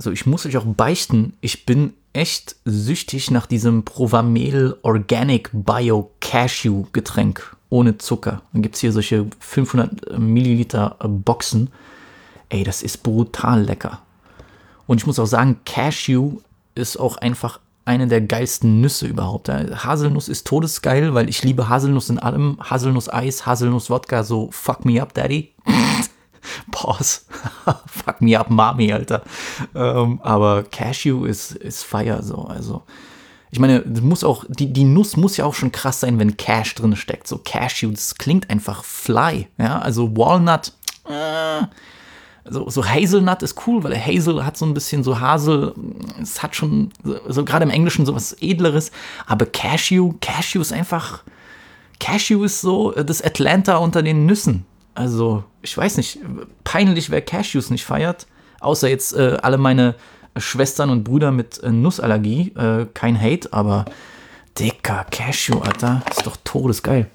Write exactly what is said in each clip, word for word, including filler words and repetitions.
also ich muss euch auch beichten, ich bin echt süchtig nach diesem Provamel Organic Bio Cashew Getränk ohne Zucker. Dann gibt es hier solche fünfhundert Milliliter Boxen. Ey, das ist brutal lecker. Und ich muss auch sagen, Cashew ist auch einfach eine der geilsten Nüsse überhaupt. Haselnuss ist todesgeil, weil ich liebe Haselnuss in allem. Haselnuss-Eis, Haselnuss-Wodka, so fuck me up, Daddy. Pause. Fuck me up, Mami, Alter. Ähm, aber Cashew ist, ist Fire so. Also, ich meine, das muss auch, die, die Nuss muss ja auch schon krass sein, wenn Cash drin steckt. So Cashew, das klingt einfach fly. Ja, also Walnut, äh, So, so Hazelnut ist cool, weil Hazel hat so ein bisschen so Hasel, es hat schon so, so gerade im Englischen so was Edleres, aber Cashew, Cashew ist einfach, Cashew ist so das Atlanta unter den Nüssen. Also, ich weiß nicht, peinlich, wer Cashews nicht feiert, außer jetzt äh, alle meine Schwestern und Brüder mit äh, Nussallergie, äh, kein Hate, aber dicker Cashew, Alter, ist doch todesgeil.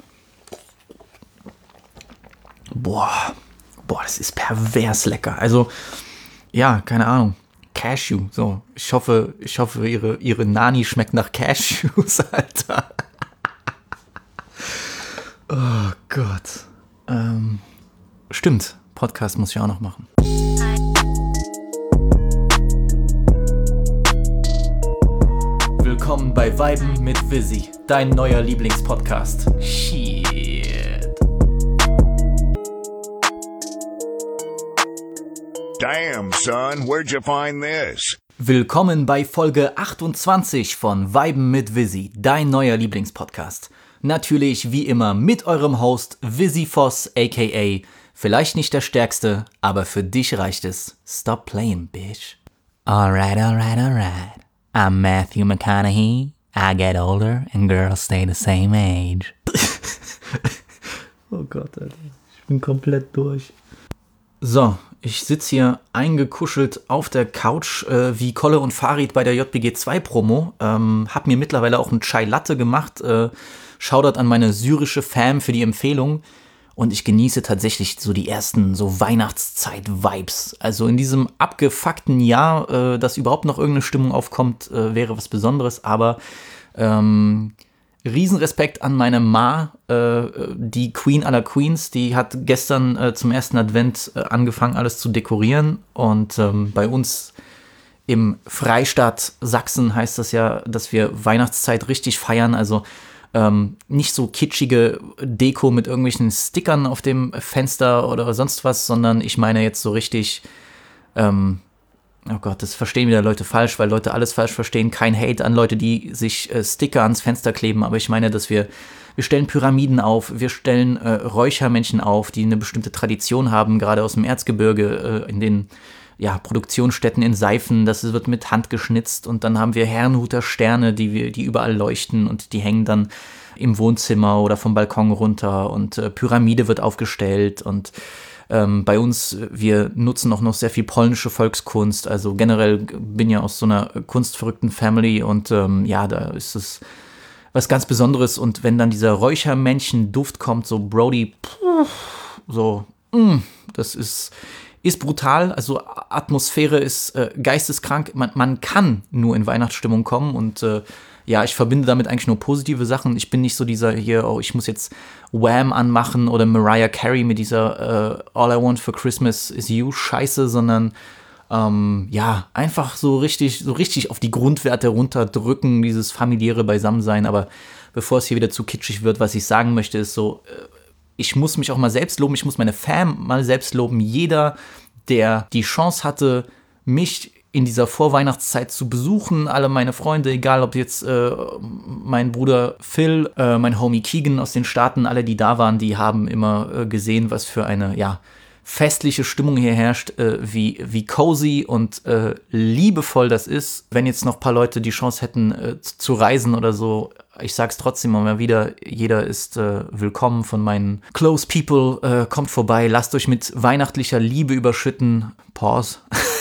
Boah. Boah, das ist pervers lecker. Also, ja, keine Ahnung. Cashew, so. Ich hoffe, ich hoffe, ihre, ihre Nani schmeckt nach Cashews, Alter. Oh Gott. Ähm, stimmt, Podcast muss ich auch noch machen. Willkommen bei Viben mit Visi, dein neuer Lieblingspodcast. Shit. Damn, son, where'd you find this? Willkommen bei Folge achtundzwanzig von Viben mit Visi, dein neuer Lieblingspodcast. Natürlich wie immer mit eurem Host Visi Voss, aka vielleicht nicht der Stärkste, aber für dich reicht es. Stop playing, bitch. Alright, alright, alright. I'm Matthew McConaughey. I get older and girls stay the same age. Oh Gott, Alter. Ich bin komplett durch. So, ich sitze hier eingekuschelt auf der Couch äh, wie Kolle und Farid bei der J B G zwei Promo. Ähm, hab mir mittlerweile auch einen Chai Latte gemacht. Äh, Shoutout an meine syrische Fam für die Empfehlung. Und ich genieße tatsächlich so die ersten so Weihnachtszeit-Vibes. Also in diesem abgefuckten Jahr, äh, dass überhaupt noch irgendeine Stimmung aufkommt, äh, wäre was Besonderes. Aber ähm, Riesenrespekt an meine Ma, äh, die Queen aller Queens, die hat gestern äh, zum ersten Advent äh, angefangen, alles zu dekorieren. Und ähm, bei uns im Freistaat Sachsen heißt das ja, dass wir Weihnachtszeit richtig feiern. Also ähm, nicht so kitschige Deko mit irgendwelchen Stickern auf dem Fenster oder sonst was, sondern ich meine jetzt so richtig, ähm, oh Gott, das verstehen wieder Leute falsch, weil Leute alles falsch verstehen. Kein Hate an Leute, die sich äh, Sticker ans Fenster kleben, aber ich meine, dass wir, wir stellen Pyramiden auf, wir stellen äh, Räuchermännchen auf, die eine bestimmte Tradition haben, gerade aus dem Erzgebirge, äh, in den ja, Produktionsstätten in Seifen, das wird mit Hand geschnitzt und dann haben wir Herrnhuter Sterne, die wir, die überall leuchten und die hängen dann im Wohnzimmer oder vom Balkon runter und äh, Pyramide wird aufgestellt und Ähm, bei uns, wir nutzen auch noch sehr viel polnische Volkskunst, also generell bin ja aus so einer kunstverrückten Family und ähm, ja, da ist es was ganz Besonderes und wenn dann dieser Räuchermännchen-Duft kommt, so Brody, so, mm, das ist, ist brutal, also Atmosphäre ist äh, geisteskrank, man, man kann nur in Weihnachtsstimmung kommen und äh, ja, ich verbinde damit eigentlich nur positive Sachen. Ich bin nicht so dieser hier, oh, ich muss jetzt Wham anmachen oder Mariah Carey mit dieser uh, All I Want for Christmas is You Scheiße, sondern ähm, ja, einfach so richtig, so richtig auf die Grundwerte runterdrücken, dieses familiäre Beisammensein. Aber bevor es hier wieder zu kitschig wird, was ich sagen möchte, ist so, ich muss mich auch mal selbst loben, ich muss meine Fam mal selbst loben. Jeder, der die Chance hatte, mich in dieser Vorweihnachtszeit zu besuchen, alle meine Freunde, egal ob jetzt äh, mein Bruder Phil, äh, mein Homie Keegan aus den Staaten, alle, die da waren, die haben immer äh, gesehen, was für eine, ja, festliche Stimmung hier herrscht, äh, wie, wie cozy und äh, liebevoll das ist. Wenn jetzt noch ein paar Leute die Chance hätten, äh, zu reisen oder so, ich sag's trotzdem mal wieder, jeder ist äh, willkommen von meinen close people, äh, kommt vorbei, lasst euch mit weihnachtlicher Liebe überschütten. Pause.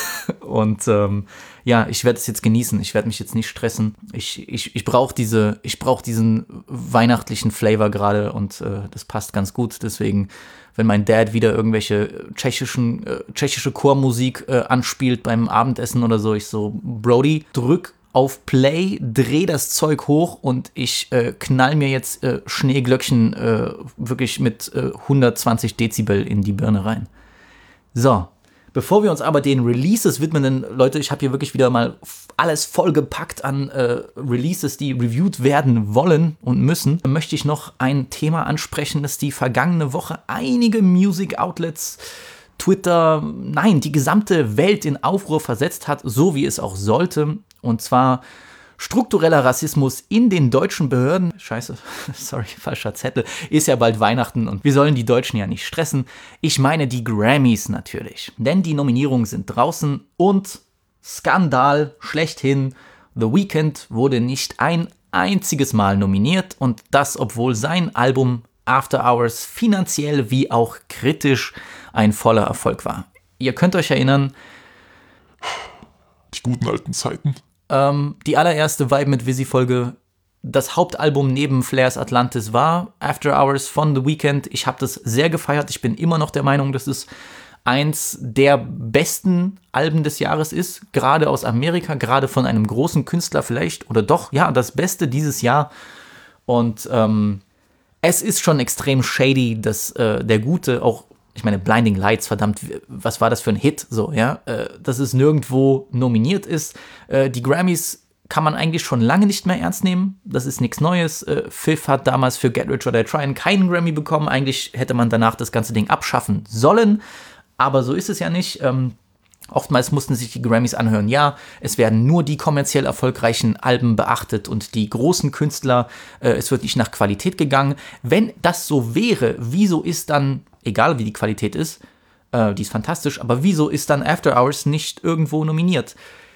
Und ähm, ja, ich werde es jetzt genießen. Ich werde mich jetzt nicht stressen. Ich, ich, ich brauche diese, ich brauche diesen weihnachtlichen Flavor gerade und äh, das passt ganz gut. Deswegen, wenn mein Dad wieder irgendwelche tschechischen, äh, tschechische Chormusik äh, anspielt beim Abendessen oder so, ich so, Brody, drück auf Play, dreh das Zeug hoch und ich äh, knall mir jetzt äh, Schneeglöckchen äh, wirklich mit äh, hundertzwanzig Dezibel in die Birne rein. So, bevor wir uns aber den Releases widmen, denn Leute, ich habe hier wirklich wieder mal alles vollgepackt an äh, Releases, die reviewed werden wollen und müssen, möchte ich noch ein Thema ansprechen, das die vergangene Woche einige Music Outlets, Twitter, nein, die gesamte Welt in Aufruhr versetzt hat, so wie es auch sollte. Und zwar struktureller Rassismus in den deutschen Behörden. Scheiße, sorry, falscher Zettel. Ist ja bald Weihnachten und wir sollen die Deutschen ja nicht stressen. Ich meine die Grammys natürlich. Denn die Nominierungen sind draußen und Skandal schlechthin. The Weeknd wurde nicht ein einziges Mal nominiert und das, obwohl sein Album After Hours finanziell wie auch kritisch ein voller Erfolg war. Ihr könnt euch erinnern, die guten alten Zeiten. Ähm, die allererste Vibe mit Visi-Folge, das Hauptalbum neben Flairs Atlantis war After Hours von The Weeknd. Ich habe das sehr gefeiert. Ich bin immer noch der Meinung, dass es eins der besten Alben des Jahres ist. Gerade aus Amerika, gerade von einem großen Künstler vielleicht. Oder doch, ja, das Beste dieses Jahr. Und ähm, es ist schon extrem shady, dass äh, der Gute auch, ich meine, Blinding Lights, verdammt, was war das für ein Hit, so, ja, äh, dass es nirgendwo nominiert ist. Äh, die Grammys kann man eigentlich schon lange nicht mehr ernst nehmen. Das ist nichts Neues. Äh, Fifth hat damals für Get Rich or Die Tryin' keinen Grammy bekommen. Eigentlich hätte man danach das ganze Ding abschaffen sollen, aber so ist es ja nicht. Ähm, Oftmals mussten sich die Grammys anhören, ja, es werden nur die kommerziell erfolgreichen Alben beachtet und die großen Künstler, äh, es wird nicht nach Qualität gegangen. Wenn das so wäre, wieso ist dann, egal wie die Qualität ist, äh, die ist fantastisch, aber wieso ist dann After Hours nicht irgendwo nominiert?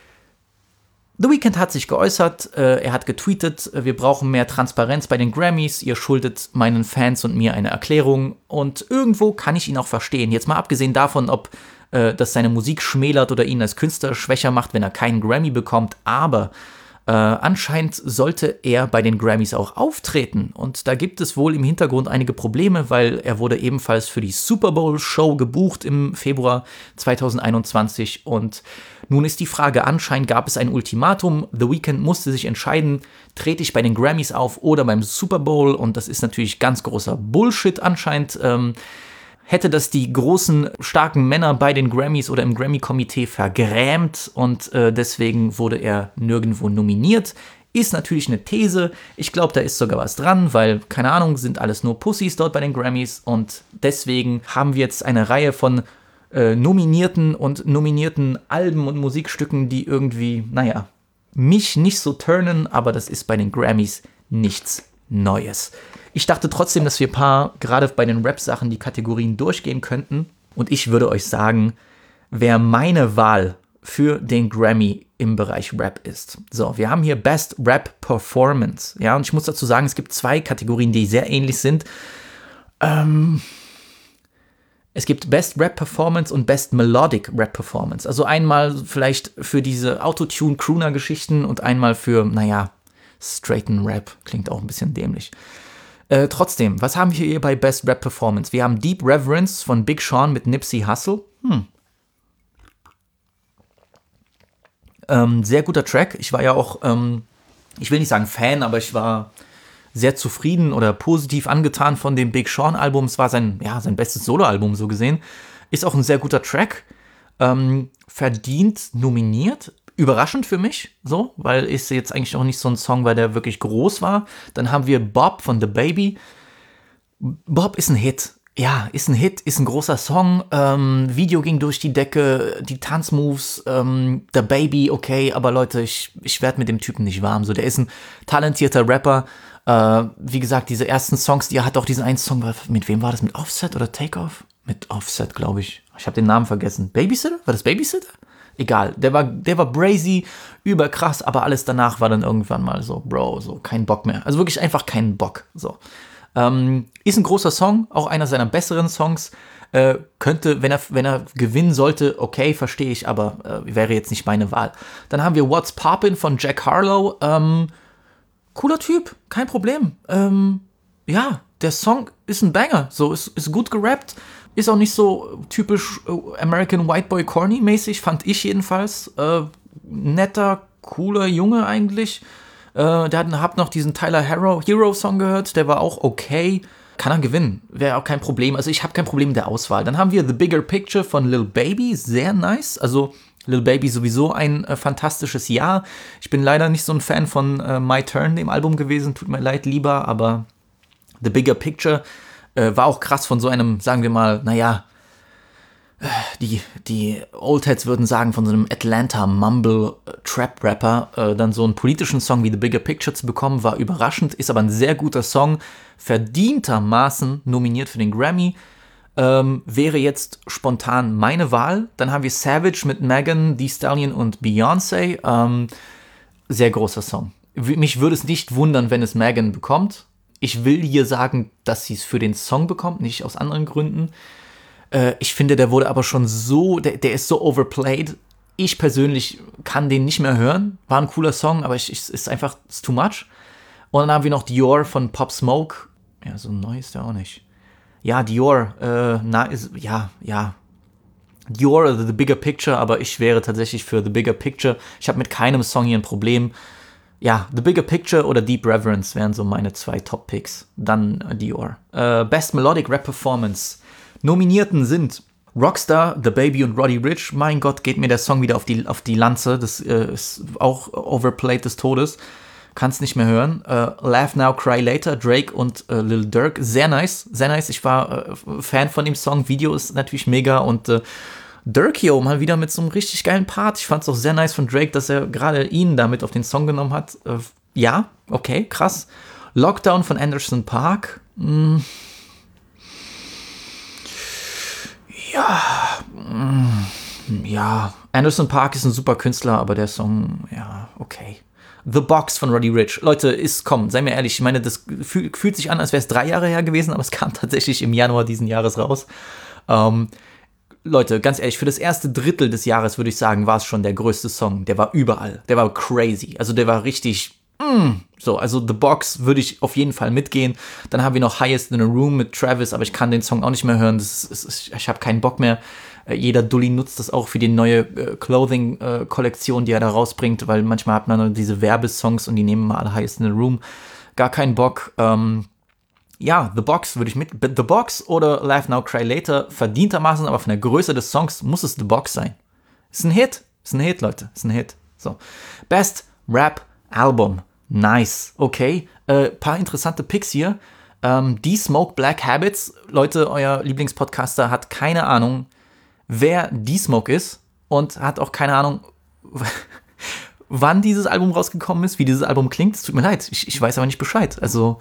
The Weeknd hat sich geäußert, äh, er hat getweetet, wir brauchen mehr Transparenz bei den Grammys, ihr schuldet meinen Fans und mir eine Erklärung und irgendwo kann ich ihn auch verstehen. Jetzt mal abgesehen davon, ob äh, das seine Musik schmälert oder ihn als Künstler schwächer macht, wenn er keinen Grammy bekommt, aber äh, anscheinend sollte er bei den Grammys auch auftreten und da gibt es wohl im Hintergrund einige Probleme, weil er wurde ebenfalls für die Super Bowl Show gebucht im Februar zweitausendeinundzwanzig und nun ist die Frage, anscheinend gab es ein Ultimatum, The Weeknd musste sich entscheiden, trete ich bei den Grammys auf oder beim Super Bowl und das ist natürlich ganz großer Bullshit anscheinend. Ähm, hätte das die großen, starken Männer bei den Grammys oder im Grammy-Komitee vergrämt und äh, deswegen wurde er nirgendwo nominiert. Ist natürlich eine These, ich glaube, da ist sogar was dran, weil, keine Ahnung, sind alles nur Pussys dort bei den Grammys und deswegen haben wir jetzt eine Reihe von Äh, nominierten und nominierten Alben und Musikstücken, die irgendwie, naja, mich nicht so turnen, aber das ist bei den Grammys nichts Neues. Ich dachte trotzdem, dass wir ein paar, gerade bei den Rap-Sachen, die Kategorien durchgehen könnten und ich würde euch sagen, wer meine Wahl für den Grammy im Bereich Rap ist. So, wir haben hier Best Rap Performance, ja, und ich muss dazu sagen, es gibt zwei Kategorien, die sehr ähnlich sind. Ähm... Es gibt Best Rap Performance und Best Melodic Rap Performance. Also einmal vielleicht für diese Autotune-Crooner-Geschichten und einmal für, naja, straighten Rap. Klingt auch ein bisschen dämlich. Äh, trotzdem, was haben wir hier bei Best Rap Performance? Wir haben Deep Reverence von Big Sean mit Nipsey Hussle. Hm. Ähm, sehr guter Track. Ich war ja auch, ähm, ich will nicht sagen Fan, aber ich war sehr zufrieden oder positiv angetan von dem Big Sean-Album. Es war sein, ja, sein bestes Solo-Album so gesehen. Ist auch ein sehr guter Track. Ähm, verdient nominiert. Überraschend für mich, so, weil es jetzt eigentlich auch nicht so ein Song war, der wirklich groß war. Dann haben wir Bob von The Baby. Bob ist ein Hit. Ja, ist ein Hit, ist ein großer Song. Ähm, Video ging durch die Decke, die Tanzmoves, ähm, The Baby, okay, aber Leute, ich, ich werde mit dem Typen nicht warm. So, der ist ein talentierter Rapper. Äh, wie gesagt, diese ersten Songs, die er hat auch diesen einen Song, mit wem war das? Mit Offset oder Takeoff? Mit Offset, glaube ich. Ich habe den Namen vergessen. Babysitter? War das Babysitter? Egal, der war, der war brazy, überkrass, aber alles danach war dann irgendwann mal so, Bro, so kein Bock mehr. Also wirklich einfach keinen Bock. So. Ähm, ist ein großer Song, auch einer seiner besseren Songs. Äh, könnte, wenn er, wenn er gewinnen sollte, okay, verstehe ich, aber äh, wäre jetzt nicht meine Wahl. Dann haben wir What's Poppin' von Jack Harlow. Ähm, cooler Typ, kein Problem. Ähm, ja, der Song ist ein Banger, so, ist, ist gut gerappt, ist auch nicht so typisch äh, American White Boy Corny mäßig, fand ich jedenfalls. Äh, netter, cooler Junge eigentlich. Äh, der hat, hab noch diesen Tyler Hero, Hero Song gehört, der war auch okay. Kann er gewinnen, wäre auch kein Problem. Also ich habe kein Problem mit der Auswahl. Dann haben wir The Bigger Picture von Lil Baby, sehr nice. Also Lil Baby sowieso ein äh, fantastisches Jahr. Ich bin leider nicht so ein Fan von äh, My Turn, dem Album gewesen, tut mir leid, lieber, aber The Bigger Picture äh, war auch krass von so einem, sagen wir mal, naja, äh, die, die Oldheads würden sagen, von so einem Atlanta Mumble äh, Trap Rapper, äh, dann so einen politischen Song wie The Bigger Picture zu bekommen, war überraschend, ist aber ein sehr guter Song, verdientermaßen nominiert für den Grammy. Ähm, wäre jetzt spontan meine Wahl. Dann haben wir Savage mit Megan Thee Stallion und Beyoncé. Ähm, sehr großer Song. W- mich würde es nicht wundern, wenn es Megan bekommt. Ich will hier sagen, dass sie es für den Song bekommt, nicht aus anderen Gründen. Äh, ich finde, der wurde aber schon so, der, der ist so overplayed. Ich persönlich kann den nicht mehr hören. War ein cooler Song, aber es ist einfach it's too much. Und dann haben wir noch Dior von Pop Smoke. Ja, so neu ist der auch nicht. Ja, Dior, äh, na, ist, ja, ja. Dior oder The Bigger Picture, aber ich wäre tatsächlich für The Bigger Picture. Ich habe mit keinem Song hier ein Problem. Ja, The Bigger Picture oder Deep Reverence wären so meine zwei Top-Picks. Dann äh, Dior. Äh, Best Melodic Rap Performance. Nominierten sind Rockstar, The Baby und Roddy Ricch. Mein Gott, geht mir der Song wieder auf die, auf die Lanze. Das äh, ist auch overplayed des Todes. Kann's nicht mehr hören. Uh, Laugh Now, Cry Later, Drake und uh, Lil Durk. Sehr nice, sehr nice. Ich war uh, Fan von dem Song. Video ist natürlich mega. Und uh, Durk hier mal wieder mit so einem richtig geilen Part. Ich fand's auch sehr nice von Drake, dass er gerade ihn damit auf den Song genommen hat. Uh, ja, okay, krass. Lockdown von Anderson .Paak. Mm. Ja, mm. ja. Anderson .Paak ist ein super Künstler, aber der Song, ja, okay. The Box von Roddy Ricch. Leute, ist, komm, sei mir ehrlich, ich meine, das fühl, fühlt sich an, als wäre es drei Jahre her gewesen, aber es kam tatsächlich im Januar diesen Jahres raus. Ähm, Leute, ganz ehrlich, für das erste Drittel des Jahres würde ich sagen, war es schon der größte Song. Der war überall. Der war crazy. Also der war richtig, mm, so, also The Box würde ich auf jeden Fall mitgehen. Dann haben wir noch Highest in a Room mit Travis, aber ich kann den Song auch nicht mehr hören. Das ist, ist, ich habe keinen Bock mehr. Jeder Dulli nutzt das auch für die neue äh, Clothing-Kollektion, äh, die er da rausbringt, weil manchmal hat man nur diese Werbesongs und die nehmen mal alle Highest in the Room. Gar keinen Bock. Ähm, ja, The Box würde ich mit. The Box oder Laugh Now, Cry Later verdientermaßen, aber von der Größe des Songs muss es The Box sein. Ist ein Hit. Ist ein Hit, Leute. Ist ein Hit. So. Best Rap Album. Nice. Okay. Äh, paar interessante Picks hier. Ähm, Die Smoke Black Habits. Leute, euer Lieblingspodcaster hat keine Ahnung, wer D-Smoke ist und hat auch keine Ahnung, wann dieses Album rausgekommen ist, wie dieses Album klingt. Es tut mir leid, ich, ich weiß aber nicht Bescheid. Also,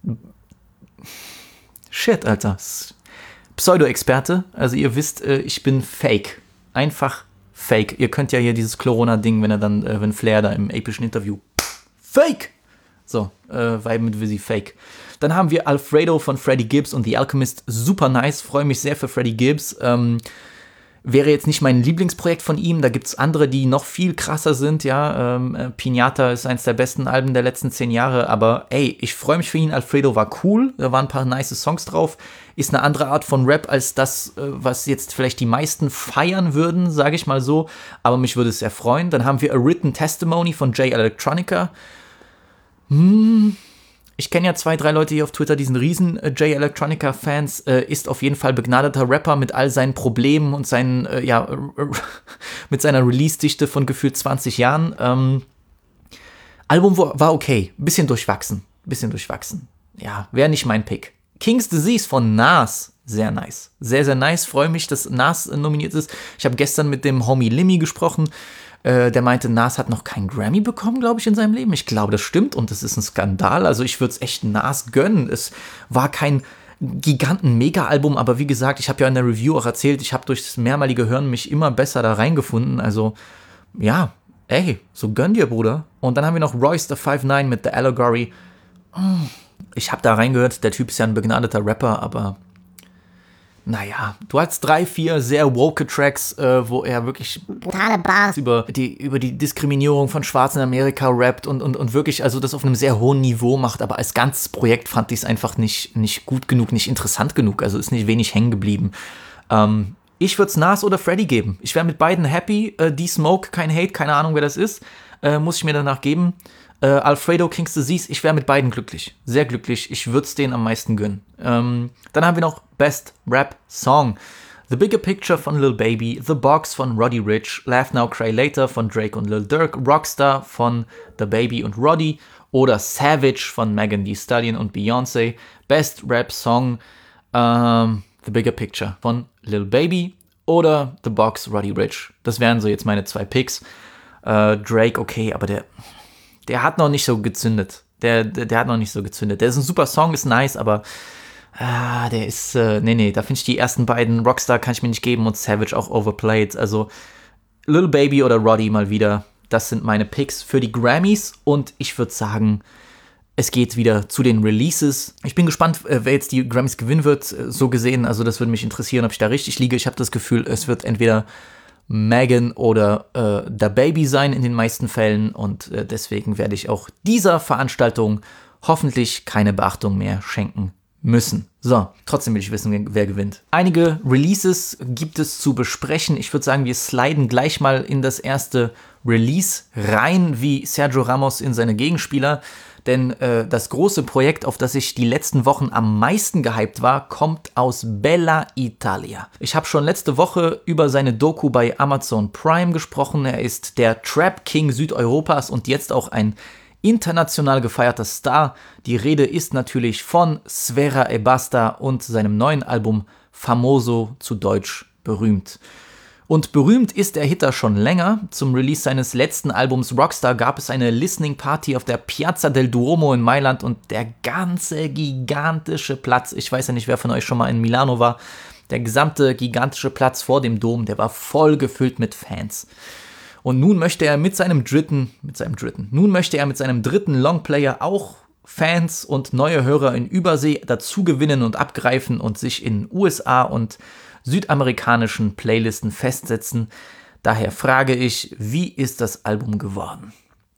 shit, Alter. Pseudo-Experte, also ihr wisst, ich bin fake. Einfach fake. Ihr könnt ja hier dieses Corona-Ding, wenn er dann, wenn Flair da im epischen Interview, fake! So, äh, Vibe mit Vizzy, fake. Dann haben wir Alfredo von Freddie Gibbs und The Alchemist, super nice, freue mich sehr für Freddie Gibbs. Ähm, Wäre jetzt nicht mein Lieblingsprojekt von ihm, da gibt es andere, die noch viel krasser sind, ja, ähm, Pinata ist eins der besten Alben der letzten zehn Jahre, aber ey, ich freue mich für ihn, Alfredo war cool, da waren ein paar nice Songs drauf, ist eine andere Art von Rap als das, was jetzt vielleicht die meisten feiern würden, sage ich mal so, aber mich würde es sehr freuen. Dann haben wir A Written Testimony von Jay Electronica. Hm... Ich kenne ja zwei, drei Leute hier auf Twitter, die sind riesen äh, Jay Electronica-Fans, äh, ist auf jeden Fall begnadeter Rapper mit all seinen Problemen und seinen, äh, ja, äh, mit seiner Release-Dichte von gefühlt zwanzig Jahren. Ähm, Album war okay, bisschen durchwachsen, bisschen durchwachsen. Ja, wäre nicht mein Pick. King's Disease von Nas, sehr nice. Sehr, sehr nice, freue mich, dass Nas äh, nominiert ist. Ich habe gestern mit dem Homie Limmy gesprochen. Der meinte, Nas hat noch keinen Grammy bekommen, glaube ich, in seinem Leben. Ich glaube, das stimmt und das ist ein Skandal. Also ich würde es echt Nas gönnen. Es war kein Giganten-Mega-Album, aber wie gesagt, ich habe ja in der Review auch erzählt, ich habe durchs mehrmalige Hören mich immer besser da reingefunden. Also ja, ey, so gönn dir, Bruder. Und dann haben wir noch Royce the five nine mit The Allegory. Ich habe da reingehört, der Typ ist ja ein begnadeter Rapper, aber naja, du hast drei, vier sehr woke Tracks, äh, wo er wirklich brutale Bars über die, über die Diskriminierung von Schwarzen in Amerika rappt und, und, und wirklich, also das auf einem sehr hohen Niveau macht, aber als ganzes Projekt fand ich es einfach nicht, nicht gut genug, nicht interessant genug, also ist nicht wenig hängen geblieben. Ähm, ich würde es Nas oder Freddy geben. Ich wäre mit beiden happy. Äh, D-Smoke, kein Hate, keine Ahnung, wer das ist, äh, muss ich mir danach geben. Äh, Alfredo, King's Disease, ich wäre mit beiden glücklich. Sehr glücklich. Ich würde es denen am meisten gönnen. Ähm, dann haben wir noch Best Rap Song. The Bigger Picture von Lil Baby, The Box von Roddy Ricch, Laugh Now, Cry Later von Drake und Lil Durk, Rockstar von The Baby und Roddy oder Savage von Megan Thee Stallion und Beyoncé. Best Rap Song, ähm, The Bigger Picture von Lil Baby oder The Box, Roddy Ricch. Das wären so jetzt meine zwei Picks. Äh, Drake, okay, aber der... Der hat noch nicht so gezündet. Der, der, der hat noch nicht so gezündet. Der ist ein super Song, ist nice, aber ah, der ist, äh, nee, nee, da finde ich die ersten beiden, Rockstar kann ich mir nicht geben und Savage auch overplayed. Also Lil Baby oder Roddy mal wieder, das sind meine Picks für die Grammys und ich würde sagen, es geht wieder zu den Releases. Ich bin gespannt, wer jetzt die Grammys gewinnen wird, so gesehen. Also das würde mich interessieren, ob ich da richtig liege. Ich habe das Gefühl, es wird entweder Megan oder äh, Da Baby sein in den meisten Fällen und äh, deswegen werde ich auch dieser Veranstaltung hoffentlich keine Beachtung mehr schenken müssen. So, trotzdem will ich wissen, wer gewinnt. Einige Releases gibt es zu besprechen. Ich würde sagen, wir sliden gleich mal in das erste Release rein, wie Sergio Ramos in seine Gegenspieler. Denn äh, das große Projekt, auf das ich die letzten Wochen am meisten gehypt war, kommt aus Bella Italia. Ich habe schon letzte Woche über seine Doku bei Amazon Prime gesprochen. Er ist der Trap King Südeuropas und jetzt auch ein international gefeierter Star. Die Rede ist natürlich von Sfera Ebbasta und seinem neuen Album Famoso, zu Deutsch berühmt. Und berühmt ist der Hitter schon länger. Zum Release seines letzten Albums Rockstar gab es eine Listening Party auf der Piazza del Duomo in Mailand und der ganze gigantische Platz, ich weiß ja nicht, wer von euch schon mal in Milano war, der gesamte gigantische Platz vor dem Dom, der war voll gefüllt mit Fans. Und nun möchte er mit seinem dritten, mit seinem dritten, nun möchte er mit seinem dritten Longplayer auch Fans und neue Hörer in Übersee dazu gewinnen und abgreifen und sich in U S A und südamerikanischen Playlisten festsetzen. Daher frage ich, wie ist das Album geworden?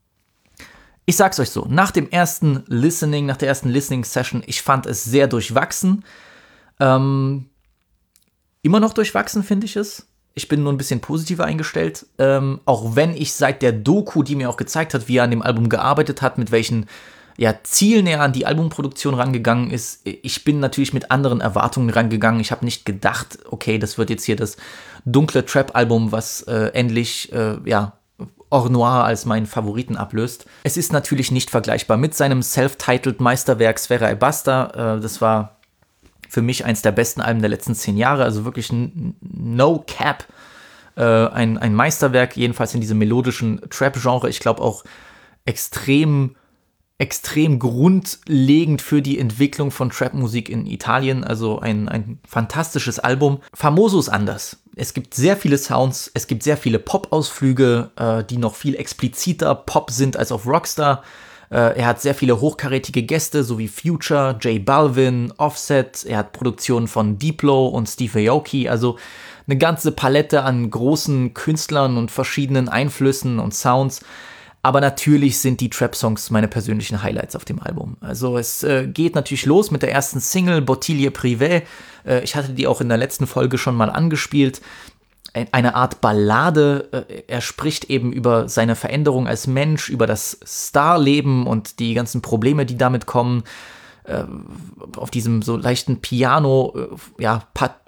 Ich sag's euch so, nach dem ersten Listening, nach der ersten Listening-Session, ich fand es sehr durchwachsen. Ähm, immer noch durchwachsen, finde ich es. Ich bin nur ein bisschen positiver eingestellt. Ähm, auch wenn ich seit der Doku, die mir auch gezeigt hat, wie er an dem Album gearbeitet hat, mit welchen ja, Zielen er an die Albumproduktion rangegangen ist. Ich bin natürlich mit anderen Erwartungen rangegangen. Ich habe nicht gedacht, okay, das wird jetzt hier das dunkle Trap-Album, was äh, endlich, äh, ja, Or Noir als meinen Favoriten ablöst. Es ist natürlich nicht vergleichbar mit seinem self-titled Meisterwerk Sfera Ebbasta. Äh, das war für mich eins der besten Alben der letzten zehn Jahre, also wirklich ein No Cap. Äh, ein, ein Meisterwerk, jedenfalls in diesem melodischen Trap-Genre. Ich glaube auch extrem extrem grundlegend für die Entwicklung von Trap-Musik in Italien, also ein, ein fantastisches Album. Famoso ist anders. Es gibt sehr viele Sounds, es gibt sehr viele Pop-Ausflüge, äh, die noch viel expliziter Pop sind als auf Rockstar. Äh, er hat sehr viele hochkarätige Gäste, so wie Future, J Balvin, Offset. Er hat Produktionen von Diplo und Steve Aoki, also eine ganze Palette an großen Künstlern und verschiedenen Einflüssen und Sounds. Aber natürlich sind die Trap-Songs meine persönlichen Highlights auf dem Album. Also es äh, geht natürlich los mit der ersten Single, Bottiglie Privé. Äh, ich hatte die auch in der letzten Folge schon mal angespielt. Eine Art Ballade. Äh, er spricht eben über seine Veränderung als Mensch, über das Starleben und die ganzen Probleme, die damit kommen. Äh, auf diesem so leichten Piano, äh, ja,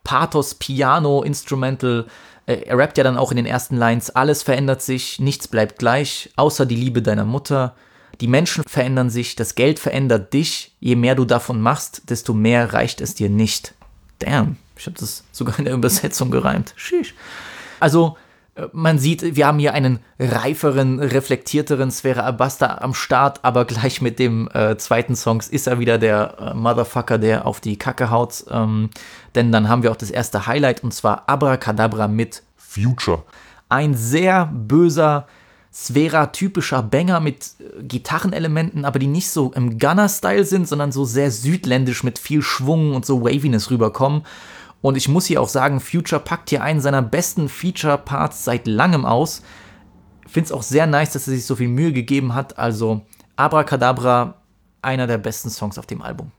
Pathos-Piano-Instrumental. Er rappt ja dann auch in den ersten Lines, alles verändert sich, nichts bleibt gleich, außer die Liebe deiner Mutter. Die Menschen verändern sich, das Geld verändert dich. Je mehr du davon machst, desto mehr reicht es dir nicht. Damn, ich habe das sogar in der Übersetzung gereimt. Sheesh. Also, man sieht, wir haben hier einen reiferen, reflektierteren Sfera Ebbasta am Start, aber gleich mit dem äh, zweiten Song ist er wieder der äh, Motherfucker, der auf die Kacke haut. Ähm, denn dann haben wir auch das erste Highlight, und zwar Abracadabra mit Future. Ein sehr böser, Sfera-typischer Banger mit äh, Gitarrenelementen, aber die nicht so im Gunner-Style sind, sondern so sehr südländisch mit viel Schwung und so Waviness rüberkommen. Und ich muss hier auch sagen, Future packt hier einen seiner besten Feature-Parts seit langem aus. Ich finde es auch sehr nice, dass er sich so viel Mühe gegeben hat. Also Abracadabra, einer der besten Songs auf dem Album.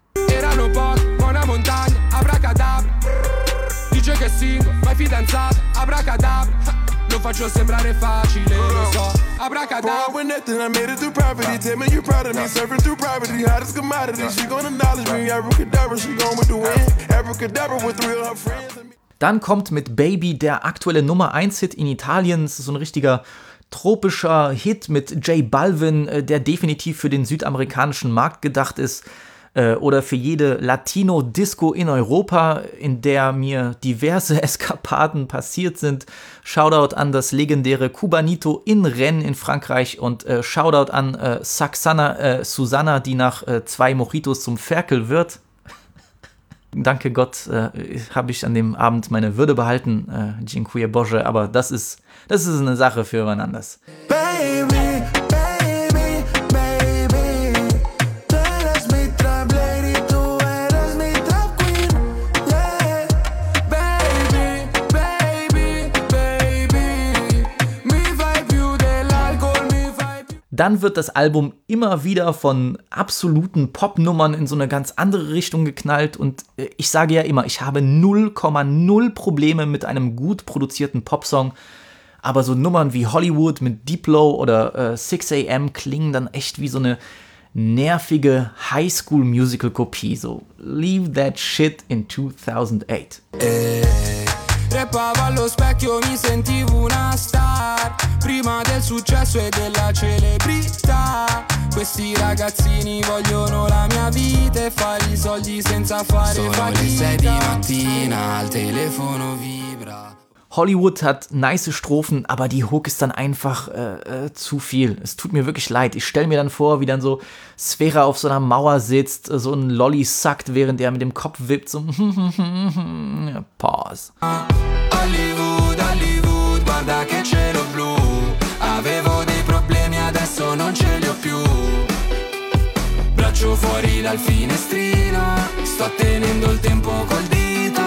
Lo faccio sembrare facile, lo so. Abracadabra. When nothing, I made it through property. Tell me you proud of me, surfing through property. Hottest commodity, she gon' acknowledge me. Abracadabra, she gon' with the wind. Abracadabra with real her friends. Dann kommt mit Baby der aktuelle Nummer eins Hit in Italien. Das ist so ein richtiger tropischer Hit mit J Balvin, der definitiv für den südamerikanischen Markt gedacht ist. Oder für jede Latino-Disco in Europa, in der mir diverse Eskapaden passiert sind. Shoutout an das legendäre Cubanito in Rennes in Frankreich und äh, Shoutout an äh, Saxana äh, Susanna, die nach äh, zwei Mojitos zum Ferkel wird. Danke Gott, äh, habe ich an dem Abend meine Würde behalten. Äh, Dziękuję Boże, aber das ist, das ist eine Sache für wann anders. Baby. Dann wird das Album immer wieder von absoluten Popnummern in so eine ganz andere Richtung geknallt und ich sage ja immer, ich habe null Komma null Probleme mit einem gut produzierten Popsong, aber so Nummern wie Hollywood mit Diplo oder äh, six a m klingen dann echt wie so eine nervige Highschool-Musical-Kopie, so leave that shit in two thousand eight. Hey. Rappavo allo specchio, mi sentivo una star. Prima del successo e della celebrità. Questi ragazzini vogliono la mia vita e fare i soldi senza fare fatica. Sono le sei di mattina, al telefono vibra. Hollywood hat nice Strophen, aber die Hook ist dann einfach äh, äh, zu viel. Es tut mir wirklich leid. Ich stelle mir dann vor, wie dann so Sfera auf so einer Mauer sitzt, so ein Lolli sackt, während er mit dem Kopf wippt. So Pause. Hollywood, Hollywood, guarda che cielo blu. Avevo dei problemi, adesso non ce li ho più. Braccio fuori dal finestrino, sto tenendo il tempo col dito.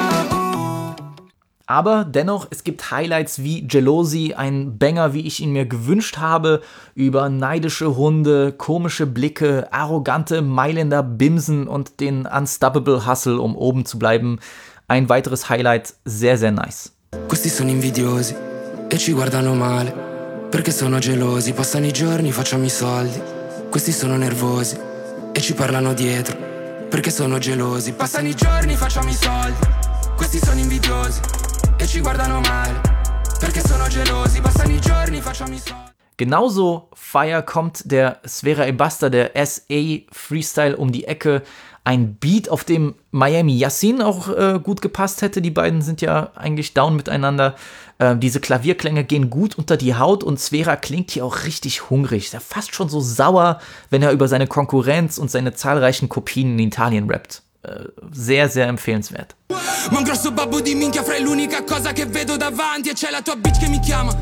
Aber dennoch, es gibt Highlights wie Jealousy, ein Banger, wie ich ihn mir gewünscht habe, über neidische Hunde, komische Blicke, arrogante Mailänder Bimsen und den Unstoppable Hustle, um oben zu bleiben. Ein weiteres Highlight, sehr, sehr nice. Questi sono invidiosi e ci guardano male, perché sono gelosi, passano i giorni, facciamo i soldi. Questi sono nervosi e ci parlano dietro, perché sono gelosi, passano i giorni, facciamo i soldi. Questi sono invidiosi e ci guardano male, perché sono gelosi, passano i giorni, facciamo i soldi. Genauso fire kommt der Sfera Ebbasta, der S A Freestyle um die Ecke. Ein Beat, auf dem Miami Yassin auch äh, gut gepasst hätte. Die beiden sind ja eigentlich down miteinander. Äh, diese Klavierklänge gehen gut unter die Haut und Sfera klingt hier auch richtig hungrig. Ist ja fast schon so sauer, wenn er über seine Konkurrenz und seine zahlreichen Kopien in Italien rappt. Äh, sehr, sehr empfehlenswert. Ma un grosso babbo di minchia fra l'unica cosa che vedo davanti e c'è la tua bitch che mi chiama.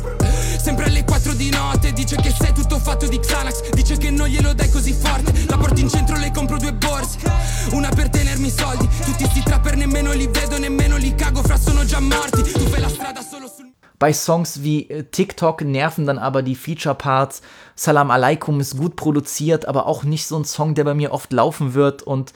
Sempre alle quattro di notte, dice che sei tutto fatto di Xanax, dice che non glielo dai così forte, la porti in centro, le compro due borse, una per tenermi i soldi, tutti sti trapper nemmeno li vedo, nemmeno li cago, fra sono già morti, tu fai la strada solo sul... Bei Songs wie äh, TikTok nerven dann aber die Feature-Parts. Salam Alaikum ist gut produziert, aber auch nicht so ein Song, der bei mir oft laufen wird und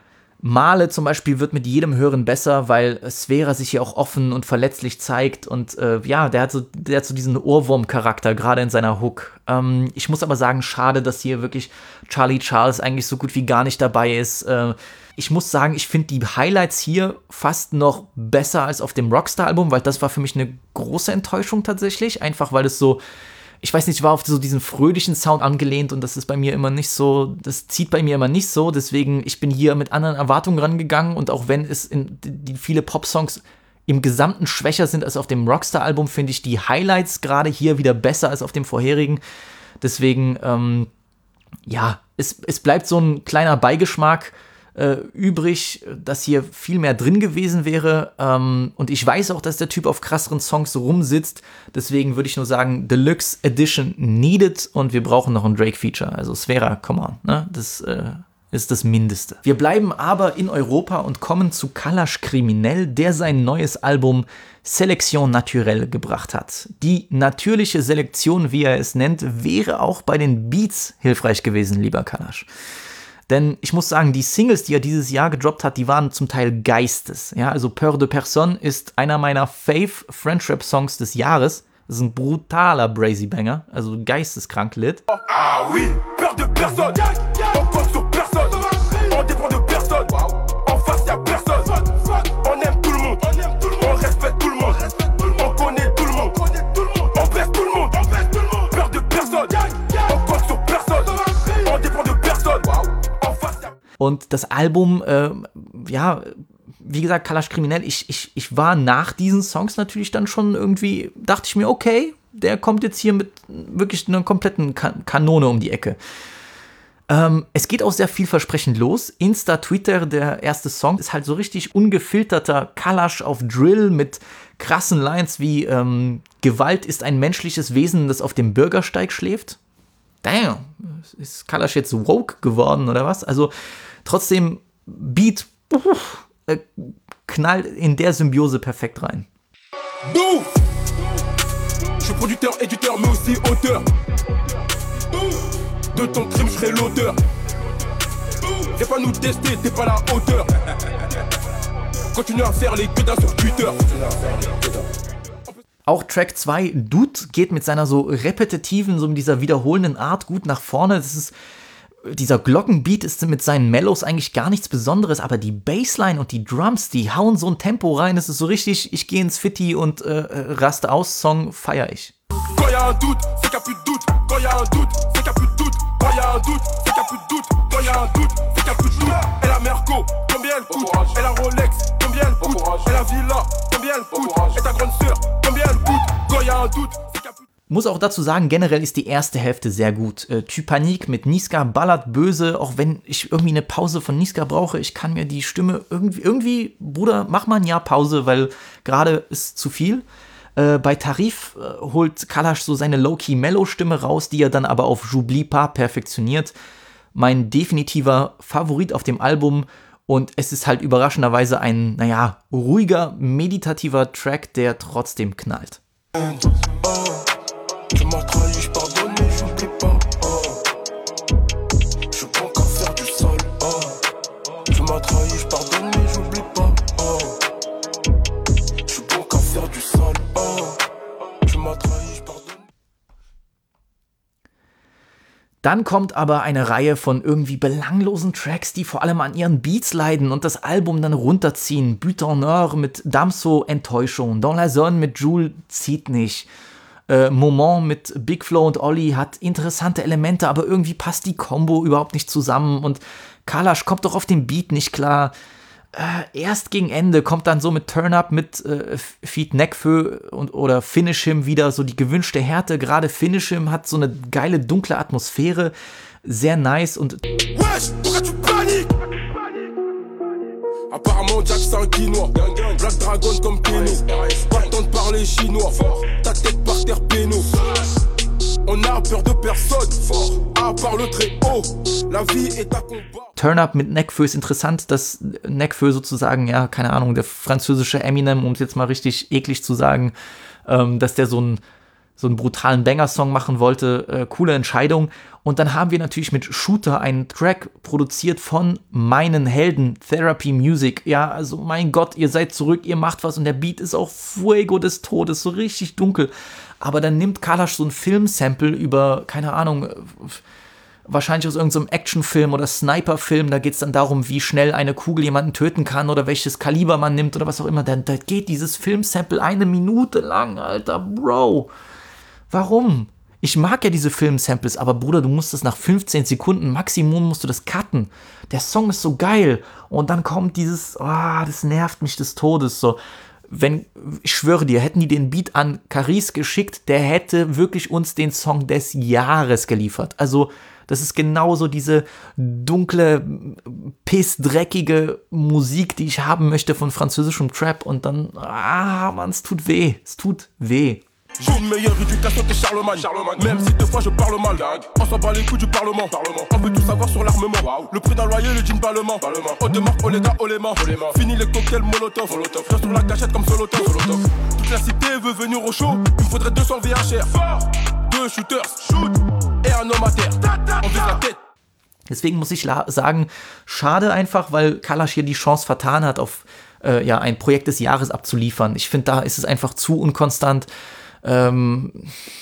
Male zum Beispiel wird mit jedem Hören besser, weil Sfera sich hier auch offen und verletzlich zeigt und äh, ja, der hat so, der hat so diesen Ohrwurm-Charakter, gerade in seiner Hook. Ähm, ich muss aber sagen, schade, dass hier wirklich Charlie Charles eigentlich so gut wie gar nicht dabei ist. Äh, ich muss sagen, ich finde die Highlights hier fast noch besser als auf dem Rockstar-Album, weil das war für mich eine große Enttäuschung tatsächlich, einfach weil es so, ich weiß nicht, ich war auf so diesen fröhlichen Sound angelehnt und das ist bei mir immer nicht so, das zieht bei mir immer nicht so, deswegen, ich bin hier mit anderen Erwartungen rangegangen und auch wenn es in die viele Pop-Songs im Gesamten schwächer sind als auf dem Rockstar-Album, finde ich die Highlights gerade hier wieder besser als auf dem vorherigen, deswegen, ähm, ja, es, es bleibt so ein kleiner Beigeschmack Äh, übrig, dass hier viel mehr drin gewesen wäre ähm, und ich weiß auch, dass der Typ auf krasseren Songs rumsitzt, deswegen würde ich nur sagen, Deluxe Edition needed und wir brauchen noch ein Drake-Feature, also Sfera, come on, ne? Das äh, ist das Mindeste. Wir bleiben aber in Europa und kommen zu Kalash Criminel, der sein neues Album Sélection Naturelle gebracht hat. Die natürliche Selektion, wie er es nennt, wäre auch bei den Beats hilfreich gewesen, lieber Kalash. Denn ich muss sagen, die Singles, die er dieses Jahr gedroppt hat, die waren zum Teil geistes. Ja, also Peur de Personne ist einer meiner Fave French-Rap-Songs des Jahres. Das ist ein brutaler Brazy-Banger, also geisteskrank lit. Ah oui, peur de personne, on compte sur personne, on dépend de personne, en face y'a personne, on aime tout le monde, on respecte tout le monde, on connaît tout le monde, on baisse tout le monde, peur de personne, on compte sur personne, on dépend de personne, en face y'a... Und das Album, äh, ja, wie gesagt, Kalash Criminel, ich, ich, ich war nach diesen Songs natürlich dann schon irgendwie, dachte ich mir, okay, der kommt jetzt hier mit wirklich einer kompletten kan- Kanone um die Ecke. Ähm, es geht auch sehr vielversprechend los. Insta, Twitter, der erste Song, ist halt so richtig ungefilterter Kalash auf Drill mit krassen Lines wie ähm, Gewalt ist ein menschliches Wesen, das auf dem Bürgersteig schläft. Damn, ist Kalash jetzt woke geworden oder was? Also trotzdem Beat, uff, äh, knallt in der Symbiose perfekt rein. Nous, je suis producteur, éditeur, mais aussi auteur. De ton crime, je serai l'auteur. Viens pas nous tester, t'es pas à la hauteur. Continue à faire les gueudins sur Twitter. Auch Track zwei, Dude, geht mit seiner so repetitiven, so mit dieser wiederholenden Art gut nach vorne. Das ist, dieser Glockenbeat ist mit seinen Mellows eigentlich gar nichts Besonderes, aber die Bassline und die Drums, die hauen so ein Tempo rein. Das ist so richtig, ich gehe ins Fitti und äh, raste aus, Song feier ich. Quand y'a un doute, c'est qu'il y a plus de doute. Quand y'a un doute, c'est qu'il y a plus de doute. Quand y'a un doute, c'est qu'il y a plus de doute. Quand y'a un doute, c'est qu'il y a plus de doute. Elle a Merco, combien elle coûte? Elle a Rolex, combien elle coûte? Elle a Villa, combien elle coûte? Et ta grande sœur, combien elle coûte? Quand y'a un doute, c'est qu'il y a plus de... Muss auch dazu sagen, generell ist die erste Hälfte sehr gut. Äh, Typanik mit Niska ballert böse, auch wenn ich irgendwie eine Pause von Niska brauche. Ich kann mir die Stimme irgendwie, irgendwie, Bruder, mach mal ein Jahr Pause, weil gerade ist zu viel. Äh, bei Tarif äh, holt Kalash so seine Low-Key-Mellow-Stimme raus, die er dann aber auf J'oublie pas perfektioniert. Mein definitiver Favorit auf dem Album. Und es ist halt überraschenderweise ein, naja, ruhiger, meditativer Track, der trotzdem knallt. Tu m'as trahi, je pardonne, mais j'oublie pas. Oh. Je suis bon qu'à faire du sale. Oh. Tu m'as trahi, je pardonne, mais j'oublie pas. Oh. Je suis bon qu'à faire du sale. Oh. Tu m'as trahi, je pardonne. Dann kommt aber eine Reihe von irgendwie belanglosen Tracks, die vor allem an ihren Beats leiden und das Album dann runterziehen. But en or mit Damso, Enttäuschung. Dans la Zone mit Jul, zieht nicht. Äh, Moment mit Big Flo und Olli hat interessante Elemente, aber irgendwie passt die Combo überhaupt nicht zusammen und Kalash kommt doch auf den Beat nicht klar. Äh, erst gegen Ende kommt dann so mit Turn Up mit äh, Feed Nekfeu und oder Finish Him wieder so die gewünschte Härte. Gerade Finish Him hat so eine geile dunkle Atmosphäre, sehr nice und Wesh, pourquoi tu paniques? Apparemment Jack c'est un quinois. Black Dragon comme Keno. Pas le temps de parler chinois. Ta tête par terre péno. On a peur de personne. À part le très haut. La vie est un combat. Turn Up mit Nekfeu ist interessant, dass Nekfeu sozusagen, ja, keine Ahnung, der französische Eminem, um es jetzt mal richtig eklig zu sagen, ähm, dass der so einen so einen brutalen Banger-Song machen wollte. Äh, coole Entscheidung. Und dann haben wir natürlich mit Shooter einen Track produziert von meinen Helden, Therapy Music. Ja, also mein Gott, ihr seid zurück, ihr macht was und der Beat ist auch Fuego des Todes, so richtig dunkel. Aber dann nimmt Kalash so ein Film-Sample über, keine Ahnung, wahrscheinlich aus irgendeinem Actionfilm oder Sniper-Film. Da geht es dann darum, wie schnell eine Kugel jemanden töten kann oder welches Kaliber man nimmt oder was auch immer. Da, da geht dieses Film-Sample eine Minute lang, Alter, Bro. Warum? Ich mag ja diese Film-Samples, aber Bruder, du musst das nach fünfzehn Sekunden, Maximum musst du das cutten. Der Song ist so geil. Und dann kommt dieses, ah, oh, das nervt mich des Todes, so. Wenn, ich schwöre dir, hätten die den Beat an Caris geschickt, der hätte wirklich uns den Song des Jahres geliefert. Also, das ist genauso diese dunkle, pissdreckige Musik, die ich haben möchte von französischem Trap. Und dann, ah, Mann, es tut weh. Es tut weh. J'ai une meilleure éducation que Charlemagne. Charlemagne. Même si deux fois je parle mal. Dingue. On s'en bat les couilles du Parlement. Parlement. On veut tout savoir sur l'armement. Wow. Le prix d'un loyer, le jean parlement. Parlement. On démarque, on les gars, on les mains. Fini les cocktails Molotov. Molotov. Reste sur la gâchette comme Solotov. Solotov. Toute la cité veut venir au show. Il me faudrait deux cents V H R. Fort. Deux shooters. Shoot. Et un homme à terre. On vise la tête. Deswegen muss ich la- sagen, schade einfach, weil Kalash hier die Chance vertan hat, auf äh, ja, ein Projekt des Jahres abzuliefern. Ich finde, da ist es einfach zu unkonstant. Ähm,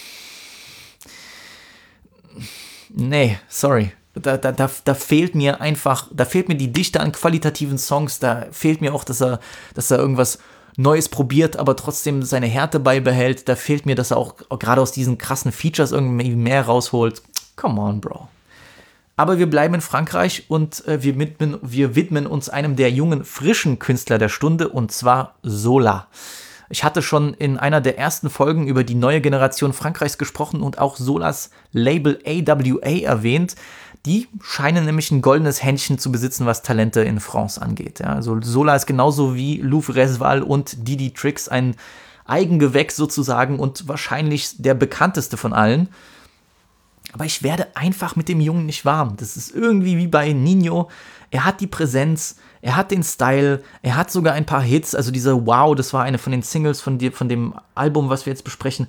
nee, sorry. Da, da, da, da fehlt mir einfach, da fehlt mir die Dichte an qualitativen Songs, da fehlt mir auch, dass er, dass er irgendwas Neues probiert, aber trotzdem seine Härte beibehält. Da fehlt mir, dass er auch, auch gerade aus diesen krassen Features irgendwie mehr rausholt. Come on, Bro. Aber wir bleiben in Frankreich und äh, wir, widmen, wir widmen uns einem der jungen, frischen Künstler der Stunde, und zwar Zola. Ich hatte schon in einer der ersten Folgen über die neue Generation Frankreichs gesprochen und auch Zolas Label A W A erwähnt. Die scheinen nämlich ein goldenes Händchen zu besitzen, was Talente in France angeht. Ja, also Zola ist genauso wie Louvre Resval und Didi Tricks ein Eigengewächs sozusagen und wahrscheinlich der bekannteste von allen. Aber ich werde einfach mit dem Jungen nicht warm. Das ist irgendwie wie bei Nino. Er hat die Präsenz, er hat den Style, er hat sogar ein paar Hits. Also diese Wow, das war eine von den Singles von, die, von dem Album, was wir jetzt besprechen.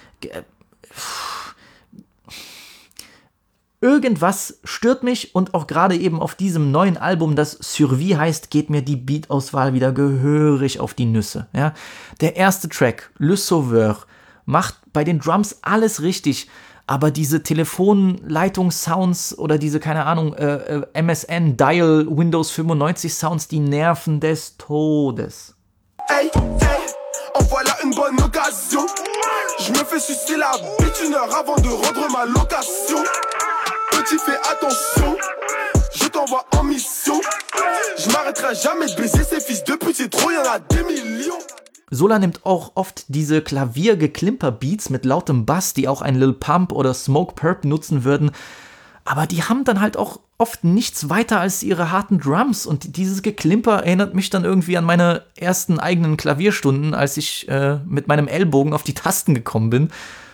Irgendwas stört mich, und auch gerade eben auf diesem neuen Album, das Survie heißt, geht mir die Beatauswahl wieder gehörig auf die Nüsse. Ja? Der erste Track, Le Sauveur, macht bei den Drums alles richtig. Aber diese Telefonleitungssounds oder diese, keine Ahnung, äh, M S N, Dial, Windows fünfundneunzig Sounds, die nerven des Todes. Hey, hey, en voilà une bonne occasion. Je me fais sucer la bite une heure avant de rendre ma location. Petit, fais attention, je t'envoie en mission. Je m'arrêterai jamais de baiser ces fils de pute, c'est trop, y'en a des millions. Zola nimmt auch oft diese Klavier-Geklimper-Beats mit lautem Bass, die auch ein Lil Pump oder Smoke Purp nutzen würden. Aber die haben dann halt auch oft nichts weiter als ihre harten Drums. Und dieses Geklimper erinnert mich dann irgendwie an meine ersten eigenen Klavierstunden, als ich äh, mit meinem Ellbogen auf die Tasten gekommen bin.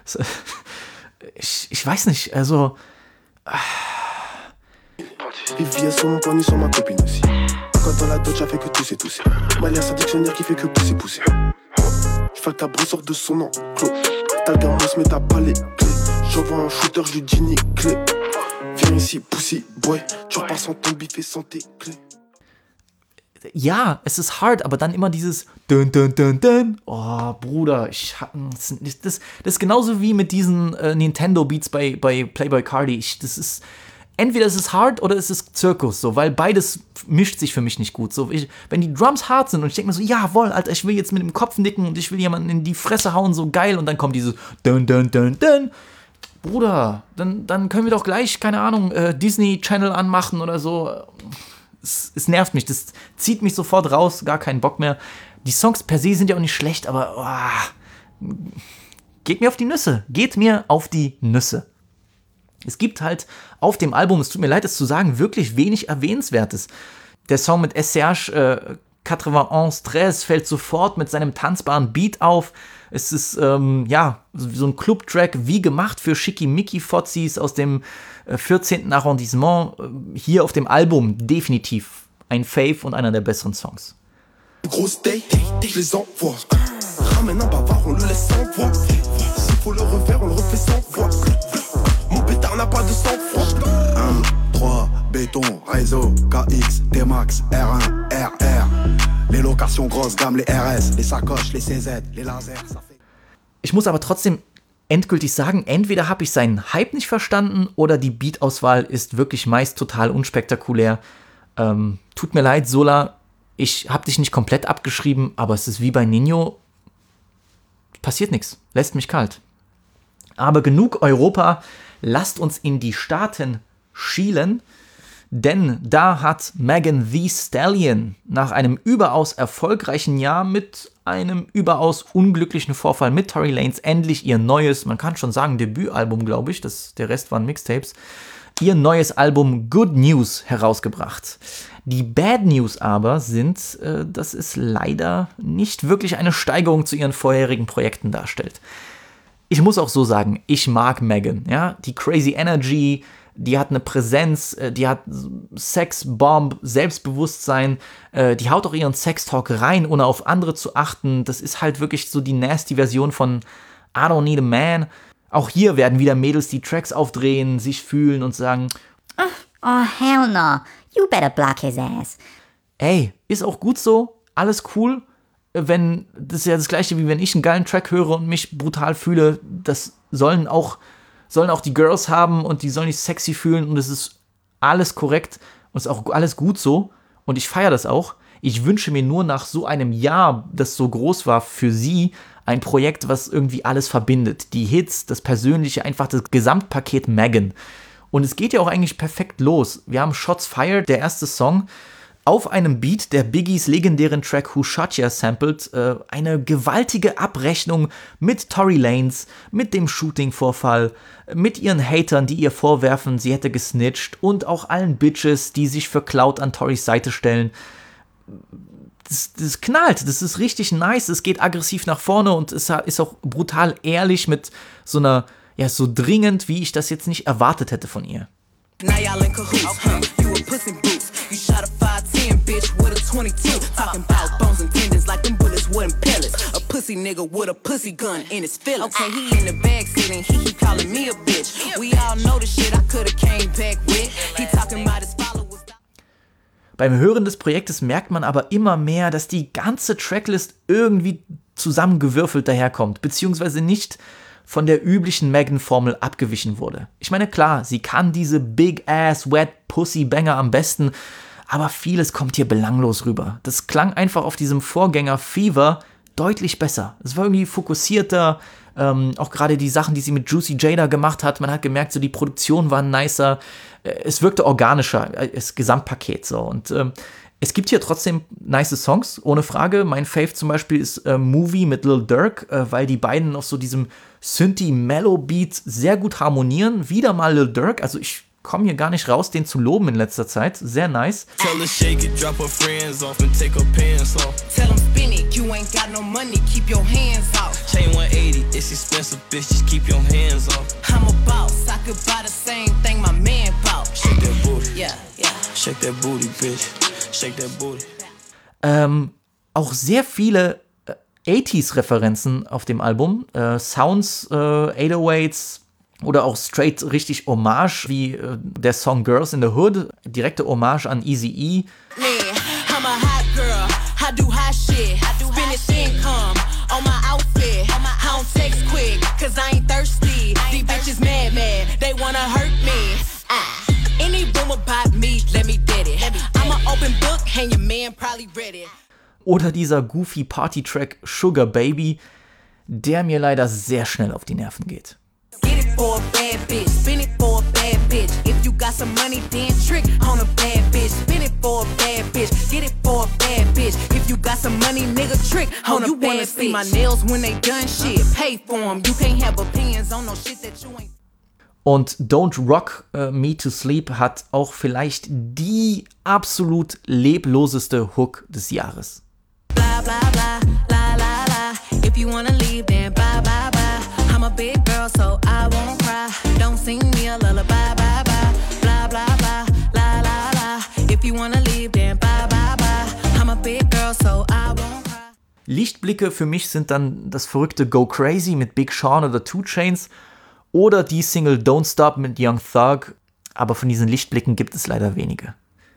Ich, ich weiß nicht, also... Les filles sont mon poignet, sont ma copine aussi. Quand dans la Dodge, a fait que tousser, tousser. Malia, c'est un dictionnaire qui fait que pousser, pousser. Je fais que ta brosse sort de son enclos. T'as le gamos, mais t'as pas les clés. J'envoie un shooter, je lui dis ni clé. Viens ici, pussy boy. Tu repars sans ton bif et sans tes clés. Ja, es ist hard, aber dann immer dieses dun dun dun dun. Oh, Bruder, ich das, das, das ist genauso wie mit diesen äh, Nintendo-Beats bei, bei Playboi Carti. Ich, das ist, entweder ist es hard oder ist es Zirkus, so, weil beides mischt sich für mich nicht gut. So, ich, wenn die Drums hart sind und ich denke mir so, jawohl, Alter, ich will jetzt mit dem Kopf nicken und ich will jemanden in die Fresse hauen, so geil, und dann kommt dieses dun dun dun dun. Bruder, dann, dann können wir doch gleich, keine Ahnung, äh, Disney Channel anmachen oder so. Es, es nervt mich, das zieht mich sofort raus, gar keinen Bock mehr. Die Songs per se sind ja auch nicht schlecht, aber oh, geht mir auf die Nüsse, geht mir auf die Nüsse. Es gibt halt auf dem Album, es tut mir leid, es zu sagen, wirklich wenig Erwähnenswertes. Der Song mit S C H, äh, neunundachtzig dreizehn, fällt sofort mit seinem tanzbaren Beat auf. Es ist, ähm, ja, so ein Club-Track, wie gemacht für Schickimicki-Fozis aus dem äh, vierzehnten Arrondissement. Hier auf dem Album definitiv ein Fave und einer der besseren Songs. Grosse date, je les envoie. Ramène un bavard, on le laisse sans voix. S'il faut le refaire, on le refait sans voix. Mon pétard n'a pas de sang-froid. un, trois, béton, réseau, K X, T-Max, R un, R R. Les locations grosse gamme, les R S, les sacoches, les C Z, les lasers, ça fait... Ich muss aber trotzdem endgültig sagen, entweder habe ich seinen Hype nicht verstanden oder die Beat-Auswahl ist wirklich meist total unspektakulär. Ähm, tut mir leid, Zola, ich habe dich nicht komplett abgeschrieben, aber es ist wie bei Nino, passiert nichts, lässt mich kalt. Aber genug Europa, lasst uns in die Staaten schielen, denn da hat Megan Thee Stallion nach einem überaus erfolgreichen Jahr mit einem überaus unglücklichen Vorfall mit Tory Lanez endlich ihr neues, man kann schon sagen Debütalbum, glaube ich, das, der Rest waren Mixtapes, ihr neues Album Good News herausgebracht. Die Bad News aber sind, äh, dass es leider nicht wirklich eine Steigerung zu ihren vorherigen Projekten darstellt. ich muss auch so sagen, ich mag Megan, ja, die crazy Energy, die hat eine Präsenz, die hat Sex, Bomb, Selbstbewusstsein, die haut auch ihren Sextalk rein, ohne auf andere zu achten. Das ist halt wirklich so die nasty Version von I don't need a man. Auch hier werden wieder Mädels die Tracks aufdrehen, sich fühlen und sagen, oh hell no, you better block his ass. Ey, ist auch gut so, alles cool. Wenn, das ist ja das Gleiche, wie wenn ich einen geilen Track höre und mich brutal fühle, das sollen auch sollen auch die Girls haben und die sollen sich sexy fühlen und es ist alles korrekt und es ist auch alles gut so und ich feiere das auch. Ich wünsche mir nur nach so einem Jahr, das so groß war für sie, ein Projekt, was irgendwie alles verbindet. Die Hits, das Persönliche, einfach das Gesamtpaket Megan. Und es geht ja auch eigentlich perfekt los. Wir haben Shots Fired, der erste Song, auf einem Beat, der Biggies legendären Track Who Shot Ya sampled, äh, eine gewaltige Abrechnung mit Tory Lanez, mit dem Shooting-Vorfall, mit ihren Hatern, die ihr vorwerfen, sie hätte gesnitcht und auch allen Bitches, die sich für Clout an Torys Seite stellen. Das, das knallt, das ist richtig nice, es geht aggressiv nach vorne und es ist auch brutal ehrlich mit so einer, ja, so dringend, wie ich das jetzt nicht erwartet hätte von ihr. Now y'all in cahoots, huh? You a pussy boots. You shot a five ten bitch with a twenty-two. Talking about bones and tendons like them bullets wasn't pellets. A pussy nigga with a pussy gun in his feelings. Okay, he in the backseat and he keep calling me a bitch. We all know the shit I coulda came back with. He talking about his followers. Beim Hören des Projektes merkt man aber immer mehr, dass die ganze Tracklist irgendwie zusammengewürfelt daherkommt, beziehungsweise nicht von der üblichen Megan-Formel abgewichen wurde. Ich meine, klar, sie kann diese Big-Ass, Wet-Pussy-Banger am besten, aber vieles kommt hier belanglos rüber. Das klang einfach auf diesem Vorgänger Fever deutlich besser. Es war irgendwie fokussierter, ähm, auch gerade die Sachen, die sie mit Juicy Jada gemacht hat, man hat gemerkt, so die Produktion war nicer, es wirkte organischer, das Gesamtpaket so. Und ähm, es gibt hier trotzdem nice Songs, ohne Frage. Mein Fave zum Beispiel ist äh, Movie mit Lil Durk, äh, weil die beiden auf so diesem Synthie-Mellow-Beat sehr gut harmonieren. Wieder mal Lil Durk, also ich komme hier gar nicht raus, den zu loben in letzter Zeit. Sehr nice. Tell her shake it, drop her friends off and take her pants off. Tell them spin it, you ain't got no money, keep your hands off. Chain one eighty, it's expensive, bitch, just keep your hands off. I'm a boss, I could buy the same thing my man bought. Shake that booty, yeah, yeah. Shake that booty, bitch. Shake that booty. Ähm, auch sehr viele äh, achtziger-Referenzen auf dem Album. Äh, Sounds, äh, acht null achts oder auch straight richtig Hommage, wie äh, der Song Girls in the Hood. Direkte Hommage an Eazy-E. Man, I'm a hot girl, I do hot shit. Finish income on my outfit. I don't text quick, cause I ain't thirsty. These bitches mad, mad, they wanna hurt me. Ah. Any rumor about me, let me get it. I'm an open book, and your man probably read it. Oder dieser goofy Party-Track Sugar Baby, der mir leider sehr schnell auf die Nerven geht. Get it for a bad bitch, spin it for a bad bitch. If you got some money, then trick on a bad bitch. Spin it for a bad bitch, get it for a bad bitch. If you got some money, nigga, trick on a bad bitch. You wanna see my nails when they done shit? Pay for them, you can't have opinions on no shit that you ain't. Und Don't Rock uh, Me to Sleep hat auch vielleicht die absolut lebloseste Hook des Jahres. Bla bla bla, la la la. If you wanna leave, then bye bye bye. I'm a big girl, so I won't cry. Don't sing me a lullaby, bye bye. Bla bla bla, la la la. If you wanna leave, then bye bye bye. I'm a big girl, so I won't cry. Lichtblicke für mich sind dann das verrückte Go Crazy mit Big Sean oder two Chainz. Oder die Single Don't Stop mit Young Thug, aber von diesen Lichtblicken gibt es leider wenige.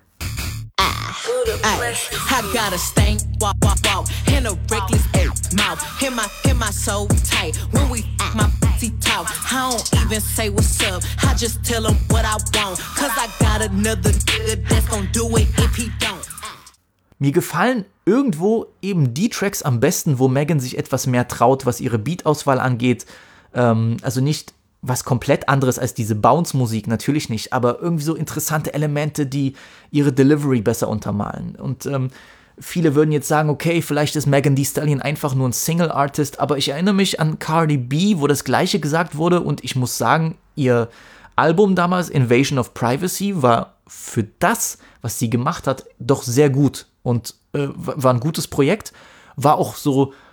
I got a stank, walk, walk, walk, and a reckless mouth. Hear my, hear my soul tight. When we my booty talk, I don't even say what's up. I just tell him what I want. Cause I got another nigga that's gonna do it if he don't. Mir gefallen irgendwo eben die Tracks am besten, wo Megan sich etwas mehr traut, was ihre Beatauswahl angeht. Ähm, also nicht was komplett anderes als diese Bounce-Musik, natürlich nicht, aber irgendwie so interessante Elemente, die ihre Delivery besser untermalen. Und ähm, viele würden jetzt sagen, okay, vielleicht ist Megan Thee Stallion einfach nur ein Single-Artist, aber ich erinnere mich an Cardi B, wo das Gleiche gesagt wurde und ich muss sagen, ihr Album damals, Invasion of Privacy, war für das, was sie gemacht hat, doch sehr gut und äh, war ein gutes Projekt, war auch so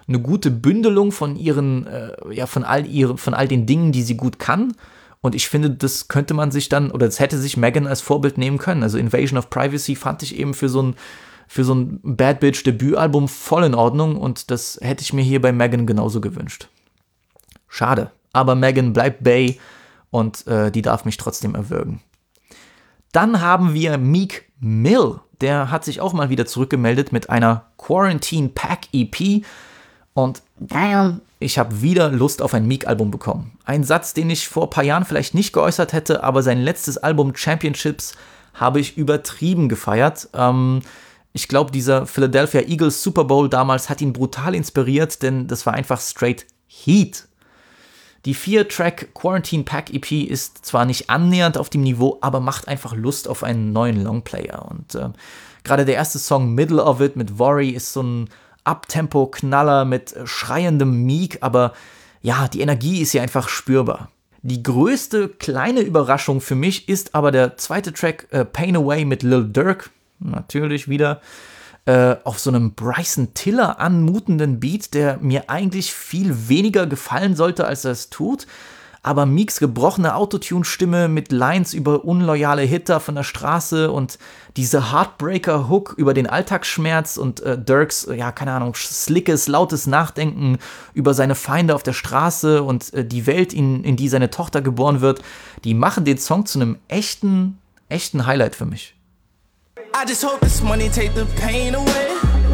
eine gute Bündelung von ihren, äh, ja, von all ihren, von all den Dingen, die sie gut kann. Und ich finde, das könnte man sich dann, oder das hätte sich Megan als Vorbild nehmen können. Also Invasion of Privacy fand ich eben für so ein, für so ein Bad Bitch Debütalbum voll in Ordnung und das hätte ich mir hier bei Megan genauso gewünscht. Schade. Aber Megan bleibt Bay und äh, die darf mich trotzdem erwürgen. Dann haben wir Meek Mill. Der hat sich auch mal wieder zurückgemeldet mit einer Quarantine Pack E P. Und Damn. ich habe wieder Lust auf ein Meek-Album bekommen. Ein Satz, den ich vor ein paar Jahren vielleicht nicht geäußert hätte, aber sein letztes Album Championships habe ich übertrieben gefeiert. Ähm, ich glaube, dieser Philadelphia Eagles Super Bowl damals hat ihn brutal inspiriert, denn das war einfach straight Heat. Die vier-Track Quarantine Pack E P ist zwar nicht annähernd auf dem Niveau, aber macht einfach Lust auf einen neuen Longplayer. Und äh, gerade der erste Song Middle of It mit Worry ist so ein Uptempo-Knaller mit schreiendem Meek, aber ja, die Energie ist hier einfach spürbar. Die größte kleine Überraschung für mich ist aber der zweite Track äh, Pain Away mit Lil Durk, natürlich wieder, äh, auf so einem Bryson Tiller anmutenden Beat, der mir eigentlich viel weniger gefallen sollte, als er es tut. Aber Meeks gebrochene Autotune-Stimme mit Lines über unloyale Hitter von der Straße und diese Heartbreaker-Hook über den Alltagsschmerz und äh, Durks, ja, keine Ahnung, slickes, lautes Nachdenken über seine Feinde auf der Straße und äh, die Welt, in, in die seine Tochter geboren wird, die machen den Song zu einem echten, echten Highlight für mich. I just hope this money take the pain away.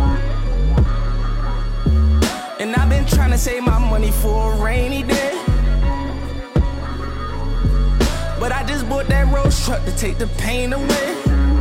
And I've been trying to save my money for a rainy day. But I just bought that road truck to take the pain away.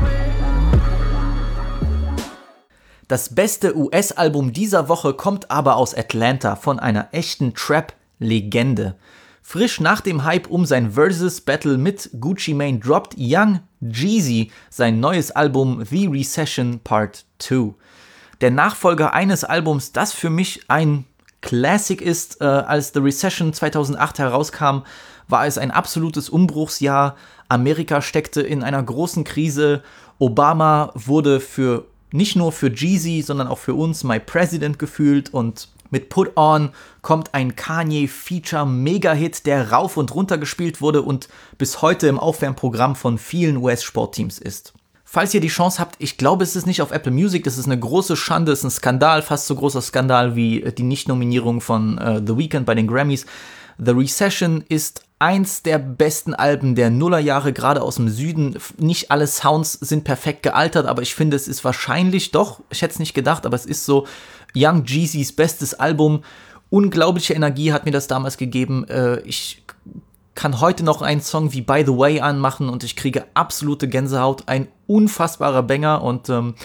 Das beste U S-Album dieser Woche kommt aber aus Atlanta von einer echten Trap-Legende. Frisch nach dem Hype um sein Versus-Battle mit Gucci Mane droppt Young Jeezy sein neues Album The Recession Part zwei. Der Nachfolger eines Albums, das für mich ein Classic ist. Äh, als The Recession zweitausendacht herauskam, war es ein absolutes Umbruchsjahr. Amerika steckte in einer großen Krise. Obama wurde für nicht nur für Jeezy, sondern auch für uns My President gefühlt. Und mit Put On kommt ein Kanye-Feature-Mega-Hit, der rauf und runter gespielt wurde und bis heute im Aufwärmprogramm von vielen U S-Sportteams ist. Falls ihr die Chance habt, ich glaube, es ist nicht auf Apple Music, das ist eine große Schande, es ist ein Skandal, fast so großer Skandal wie die Nicht-Nominierung von uh, The Weeknd bei den Grammys. The Recession ist eins der besten Alben der Nullerjahre, gerade aus dem Süden. Nicht alle Sounds sind perfekt gealtert, aber ich finde, es ist wahrscheinlich doch, ich hätte es nicht gedacht, aber es ist so Young Jeezys bestes Album. Unglaubliche Energie hat mir das damals gegeben. Äh, ich kann heute noch einen Song wie By the Way anmachen und ich kriege absolute Gänsehaut. Ein unfassbarer Banger und ähm,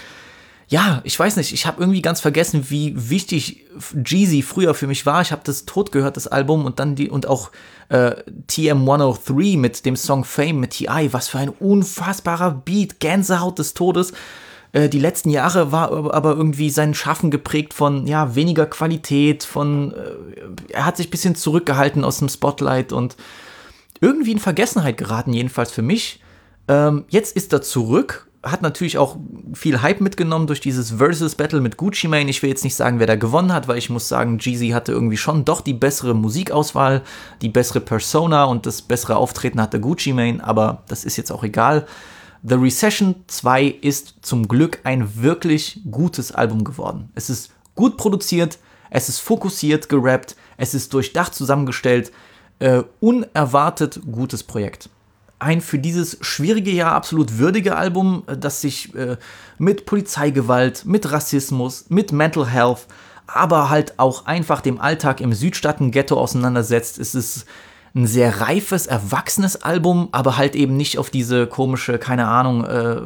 ja, ich weiß nicht, ich habe irgendwie ganz vergessen, wie wichtig Jeezy früher für mich war. Ich habe das tot gehört, das Album, und dann die und auch äh, T M hundertdrei mit dem Song Fame mit T I. Was für ein unfassbarer Beat, Gänsehaut des Todes. Äh, die letzten Jahre war aber irgendwie sein Schaffen geprägt von ja weniger Qualität, von äh, er hat sich ein bisschen zurückgehalten aus dem Spotlight und irgendwie in Vergessenheit geraten, jedenfalls für mich. Ähm, jetzt ist er zurück. Hat natürlich auch viel Hype mitgenommen durch dieses Versus-Battle mit Gucci Mane. Ich will jetzt nicht sagen, wer da gewonnen hat, weil ich muss sagen, Jeezy hatte irgendwie schon doch die bessere Musikauswahl, die bessere Persona und das bessere Auftreten hatte Gucci Mane, aber das ist jetzt auch egal. The Recession zwei ist zum Glück ein wirklich gutes Album geworden. Es ist gut produziert, es ist fokussiert gerappt, es ist durchdacht zusammengestellt, äh, unerwartet gutes Projekt. Ein für dieses schwierige Jahr absolut würdige Album, das sich äh, mit Polizeigewalt, mit Rassismus, mit Mental Health, aber halt auch einfach dem Alltag im Südstaaten-Ghetto auseinandersetzt. Es ist ein sehr reifes, erwachsenes Album, aber halt eben nicht auf diese komische, keine Ahnung, äh,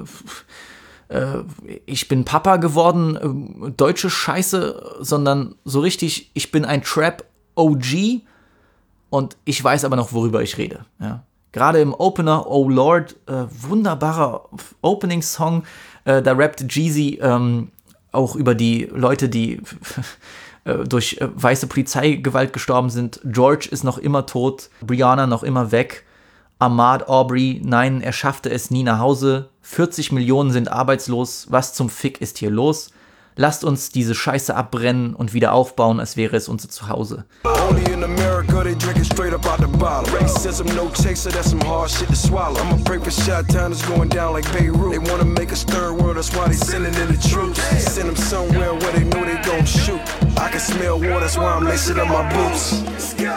äh, ich bin Papa geworden, äh, deutsche Scheiße, sondern so richtig, ich bin ein Trap-O G und ich weiß aber noch, worüber ich rede, ja. Gerade im Opener, Oh Lord, äh, wunderbarer Opening-Song, äh, da rappt Jeezy ähm, auch über die Leute, die äh, durch äh, weiße Polizeigewalt gestorben sind. George ist noch immer tot, Brianna noch immer weg, Ahmaud Arbery, nein, er schaffte es nie nach Hause, vierzig Millionen sind arbeitslos, was zum Fick ist hier los? Lasst uns diese Scheiße abbrennen und wieder aufbauen, als wäre es unser Zuhause. Only in America they drink it straight up out the bottle. Racism, no chaser, that's some hard shit to swallow. I'ma pray for Chi-Town, it's going down like Beirut. They wanna make us third world, that's why they sending in the troops. Send them somewhere where they know they gon' shoot. I can smell war, that's why I'm lacing up my boots.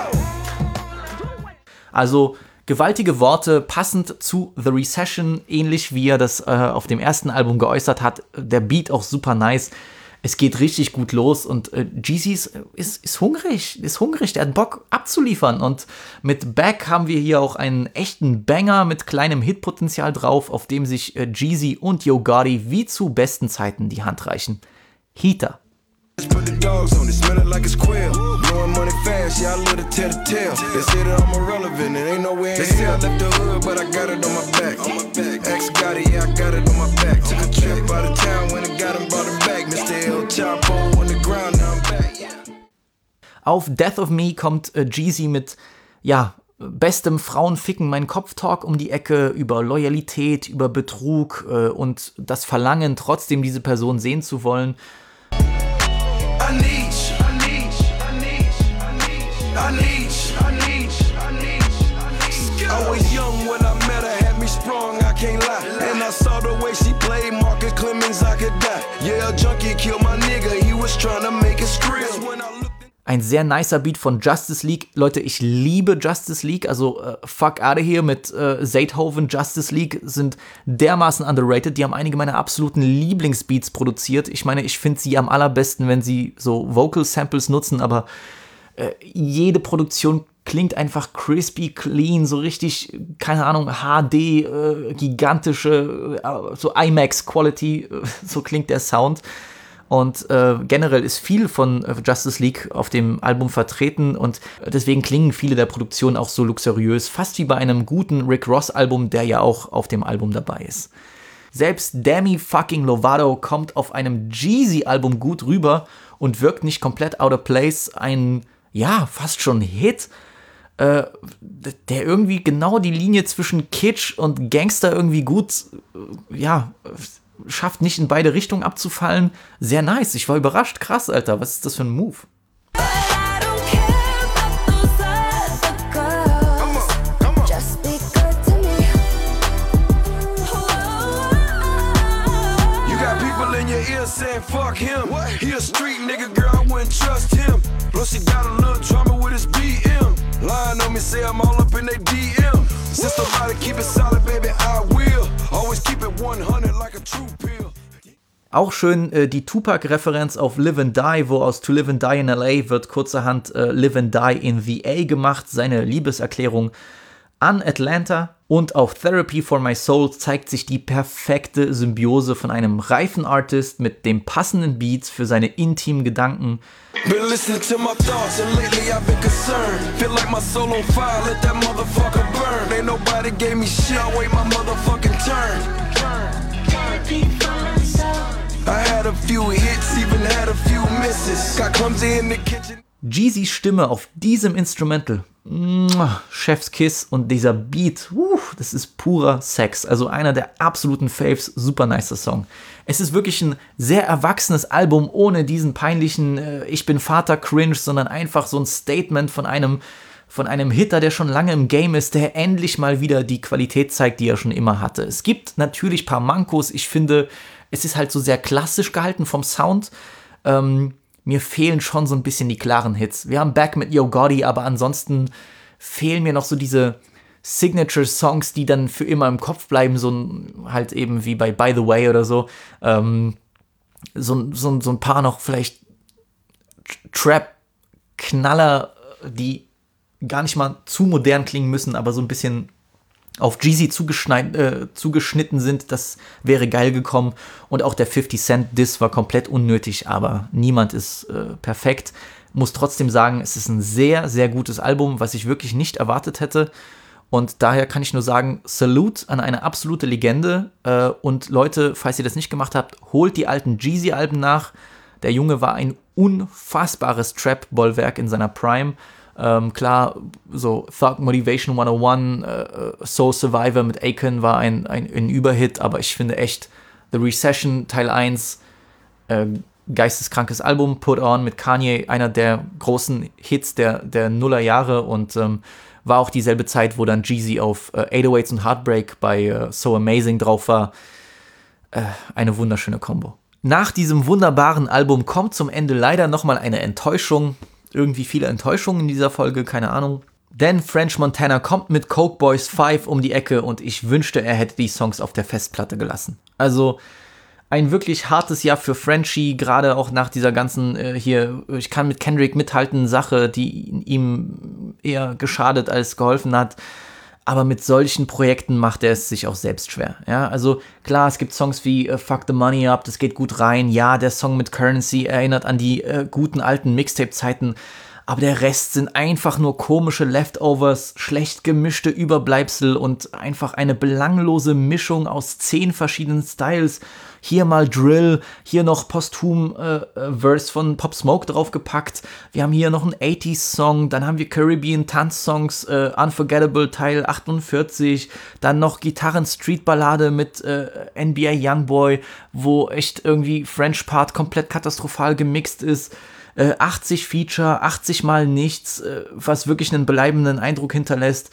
Also gewaltige Worte, passend zu The Recession, ähnlich wie er das äh, auf dem ersten Album geäußert hat. Der Beat auch super nice. Es geht richtig gut los und äh, Jeezy ist, ist, ist hungrig, ist hungrig, der hat Bock abzuliefern. Und mit Back haben wir hier auch einen echten Banger mit kleinem Hitpotenzial drauf, auf dem sich äh, Jeezy und Yo Gotti wie zu besten Zeiten die Hand reichen. Heater. Put the dogs on it, smell it like it's quail. Blowing money fast, yeah, I love to tell the tale. They say that I'm irrelevant, it ain't no way in hell. They say I left the hood, but I got it on my back. On my back. Ex got it, yeah, I got it on my back. Took a trip out of town, when I got him, brought him back. Mister El Chapo on the ground, now I'm back. Auf Death of Me kommt äh, Jeezy mit, ja, bestem Frauenficken, mein Kopftalk um die Ecke über Loyalität, über Betrug äh, und das Verlangen, trotzdem diese Person sehen zu wollen. I need you, I need you, I need you, I need you, I need you, I need you. I was young when I met her, had me sprung, I can't lie. And I saw the way she played Marcus Clemens, I could die. Yeah, a junkie killed my nigga, he was trying to make it scream. Ein sehr nicer Beat von Justice League. Leute, ich liebe Justice League, also äh, fuck outta here mit äh, Zaytoven. Justice League sind dermaßen underrated. Die haben einige meiner absoluten Lieblingsbeats produziert. Ich meine, ich finde sie am allerbesten, wenn sie so Vocal Samples nutzen, aber äh, jede Produktion klingt einfach crispy, clean, so richtig, keine Ahnung, H D, äh, gigantische, äh, so IMAX Quality, äh, so klingt der Sound. Und äh, generell ist viel von äh, Justice League auf dem Album vertreten und deswegen klingen viele der Produktionen auch so luxuriös, fast wie bei einem guten Rick Ross Album, der ja auch auf dem Album dabei ist. Selbst Demi fucking Lovato kommt auf einem Jeezy Album gut rüber und wirkt nicht komplett out of place. Ein, ja, fast schon Hit, äh, der irgendwie genau die Linie zwischen Kitsch und Gangster irgendwie gut, äh, ja, schafft, nicht in beide Richtungen abzufallen. Sehr nice. Ich war überrascht. Krass, Alter. Was ist das für ein Move? Saying fuck him, he a street nigga, girl, I wouldn't trust him. Plus he got a little drama with his B M. Lying on me, say I'm all up in they D M. Since nobody keep it solid, baby, I will. Always keep it one hundred like a true pill. Auch schön äh, die Tupac-Referenz auf Live and Die, wo aus To Live and Die in L A wird kurzerhand äh, Live and Die in The A gemacht, seine Liebeserklärung an Atlanta. Und auf Therapy for My Soul zeigt sich die perfekte Symbiose von einem reifen Artist mit dem passenden Beats für seine intimen Gedanken. Been listening to my thoughts and lately I've been concerned. Feel like my soul on fire, let that motherfucker burn. Ain't nobody gave me shit, I wait my motherfucking turn. I had a few hits, even had a few misses. Got clumsy in the kitchen. Jeezys Stimme auf diesem Instrumental, Chef's Kiss, und dieser Beat, uh, das ist purer Sex. Also einer der absoluten Faves, super nicer Song. Es ist wirklich ein sehr erwachsenes Album, ohne diesen peinlichen äh, Ich bin Vater Cringe, sondern einfach so ein Statement von einem, von einem Hitter, der schon lange im Game ist, der endlich mal wieder die Qualität zeigt, die er schon immer hatte. Es gibt natürlich ein paar Mankos. Ich finde, es ist halt so sehr klassisch gehalten vom Sound. Ähm, Mir fehlen schon so ein bisschen die klaren Hits. Wir haben Back mit Yo Gotti, aber ansonsten fehlen mir noch so diese Signature-Songs, die dann für immer im Kopf bleiben, so ein, halt eben wie bei By the Way oder so. Ähm, so, so, so ein paar noch vielleicht Trap-Knaller, die gar nicht mal zu modern klingen müssen, aber so ein bisschen auf Jeezy äh, zugeschnitten sind, das wäre geil gekommen. Und auch der fifty Cent Diss war komplett unnötig, aber niemand ist äh, perfekt. Muss trotzdem sagen, es ist ein sehr, sehr gutes Album, was ich wirklich nicht erwartet hätte. Und daher kann ich nur sagen, Salute an eine absolute Legende. Äh, und Leute, falls ihr das nicht gemacht habt, holt die alten Jeezy-Alben nach. Der Junge war ein unfassbares Trap-Bollwerk in seiner Prime. Ähm, klar, so Thug Motivation hunderteins, äh, Soul Survivor mit Akon war ein, ein, ein Überhit, aber ich finde echt The Recession Teil eins, äh, geisteskrankes Album, Put On mit Kanye, einer der großen Hits der, der Nullerjahre und ähm, war auch dieselbe Zeit, wo dann Jeezy auf äh, eight oh eights und Heartbreak bei äh, So Amazing drauf war. Äh, eine wunderschöne Kombo. Nach diesem wunderbaren Album kommt zum Ende leider nochmal eine Enttäuschung. Irgendwie viele Enttäuschungen in dieser Folge, keine Ahnung. Denn French Montana kommt mit Coke Boys five um die Ecke und ich wünschte, er hätte die Songs auf der Festplatte gelassen. Also ein wirklich hartes Jahr für Frenchie, gerade auch nach dieser ganzen äh, hier, ich kann mit Kendrick mithalten, Sache, die ihm eher geschadet als geholfen hat. Aber mit solchen Projekten macht er es sich auch selbst schwer. Ja, also klar, es gibt Songs wie uh, Fuck the Money Up, das geht gut rein. Ja, der Song mit Currency erinnert an die äh, guten alten Mixtape-Zeiten. Aber der Rest sind einfach nur komische Leftovers, schlecht gemischte Überbleibsel und einfach eine belanglose Mischung aus zehn verschiedenen Styles. Hier mal Drill, hier noch posthum äh, Verse von Pop Smoke draufgepackt. Wir haben hier noch einen eighties-Song, dann haben wir Caribbean-Tanz-Songs, äh, Unforgettable Teil achtundvierzig, dann noch Gitarren-Street-Ballade mit äh, N B A Youngboy, wo echt irgendwie French-Part komplett katastrophal gemixt ist. achtzig Feature, achtzig mal nichts, was wirklich einen bleibenden Eindruck hinterlässt.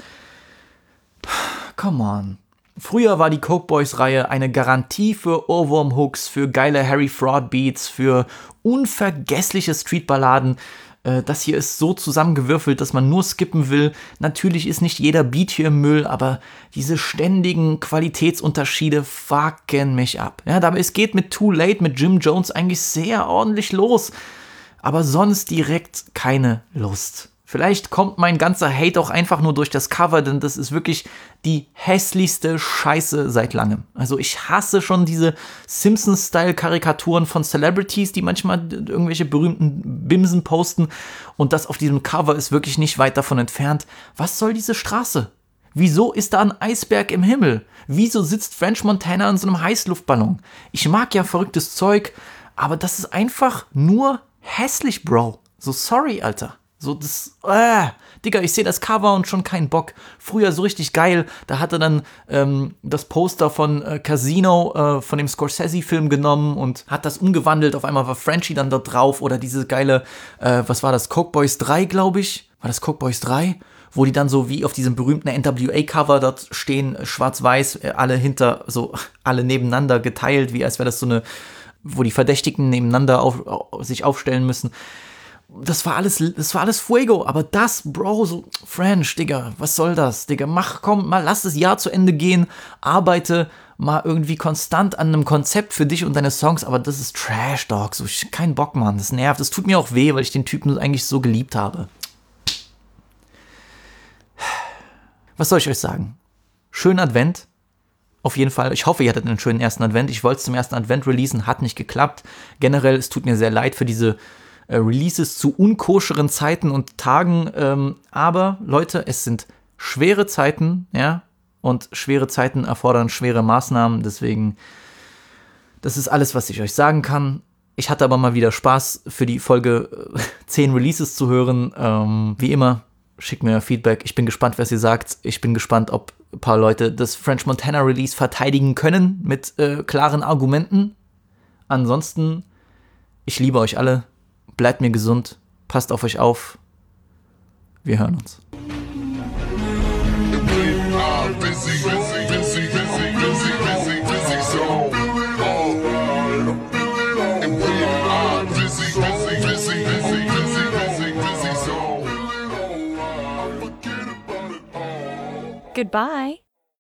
Come on. Früher war die Coke Boys Reihe eine Garantie für Ohrwurm-Hooks, für geile Harry Fraud Beats, für unvergessliche Streetballaden. Das hier ist so zusammengewürfelt, dass man nur skippen will. Natürlich ist nicht jeder Beat hier im Müll, aber diese ständigen Qualitätsunterschiede fucken mich ab. Ja, aber es geht mit Too Late, mit Jim Jones eigentlich sehr ordentlich los. Aber sonst direkt keine Lust. Vielleicht kommt mein ganzer Hate auch einfach nur durch das Cover, denn das ist wirklich die hässlichste Scheiße seit langem. Also ich hasse schon diese Simpsons-Style-Karikaturen von Celebrities, die manchmal irgendwelche berühmten Bimsen posten. Und das auf diesem Cover ist wirklich nicht weit davon entfernt. Was soll diese Straße? Wieso ist da ein Eisberg im Himmel? Wieso sitzt French Montana in so einem Heißluftballon? Ich mag ja verrücktes Zeug, aber das ist einfach nur hässlich, Bro. So sorry, Alter. So das, äh, Digga, ich sehe das Cover und schon keinen Bock. Früher so richtig geil, da hat er dann ähm, das Poster von äh, Casino, äh, von dem Scorsese-Film genommen und hat das umgewandelt. Auf einmal war Frenchie dann da drauf oder diese geile, äh, was war das, Coke Boys drei, glaube ich. War das Coke Boys drei? Wo die dann so wie auf diesem berühmten N W A-Cover dort stehen, schwarz-weiß, äh, alle hinter, so alle nebeneinander geteilt, wie als wäre das so eine, wo die Verdächtigen nebeneinander auf, auf, sich aufstellen müssen. Das war alles, das war alles Fuego, aber das, Bro, so French, Digga, was soll das, Digga, mach, komm, mal, lass das Jahr zu Ende gehen, arbeite mal irgendwie konstant an einem Konzept für dich und deine Songs, aber das ist Trash, Dog, so, ich, kein Bock, Mann, das nervt, das tut mir auch weh, weil ich den Typen eigentlich so geliebt habe. Was soll ich euch sagen? Schönen Advent. Auf jeden Fall, ich hoffe, ihr hattet einen schönen ersten Advent. Ich wollte es zum ersten Advent releasen, hat nicht geklappt. Generell, es tut mir sehr leid für diese äh, Releases zu unkoscheren Zeiten und Tagen. Ähm, aber, Leute, es sind schwere Zeiten, ja. Und schwere Zeiten erfordern schwere Maßnahmen. Deswegen, das ist alles, was ich euch sagen kann. Ich hatte aber mal wieder Spaß, für die Folge äh, zehn Releases zu hören. Ähm, wie immer, schickt mir Feedback. Ich bin gespannt, was ihr sagt. Ich bin gespannt, ob ein paar Leute das French Montana Release verteidigen können mit äh, klaren Argumenten. Ansonsten, ich liebe euch alle. Bleibt mir gesund. Passt auf euch auf. Wir hören uns. Goodbye.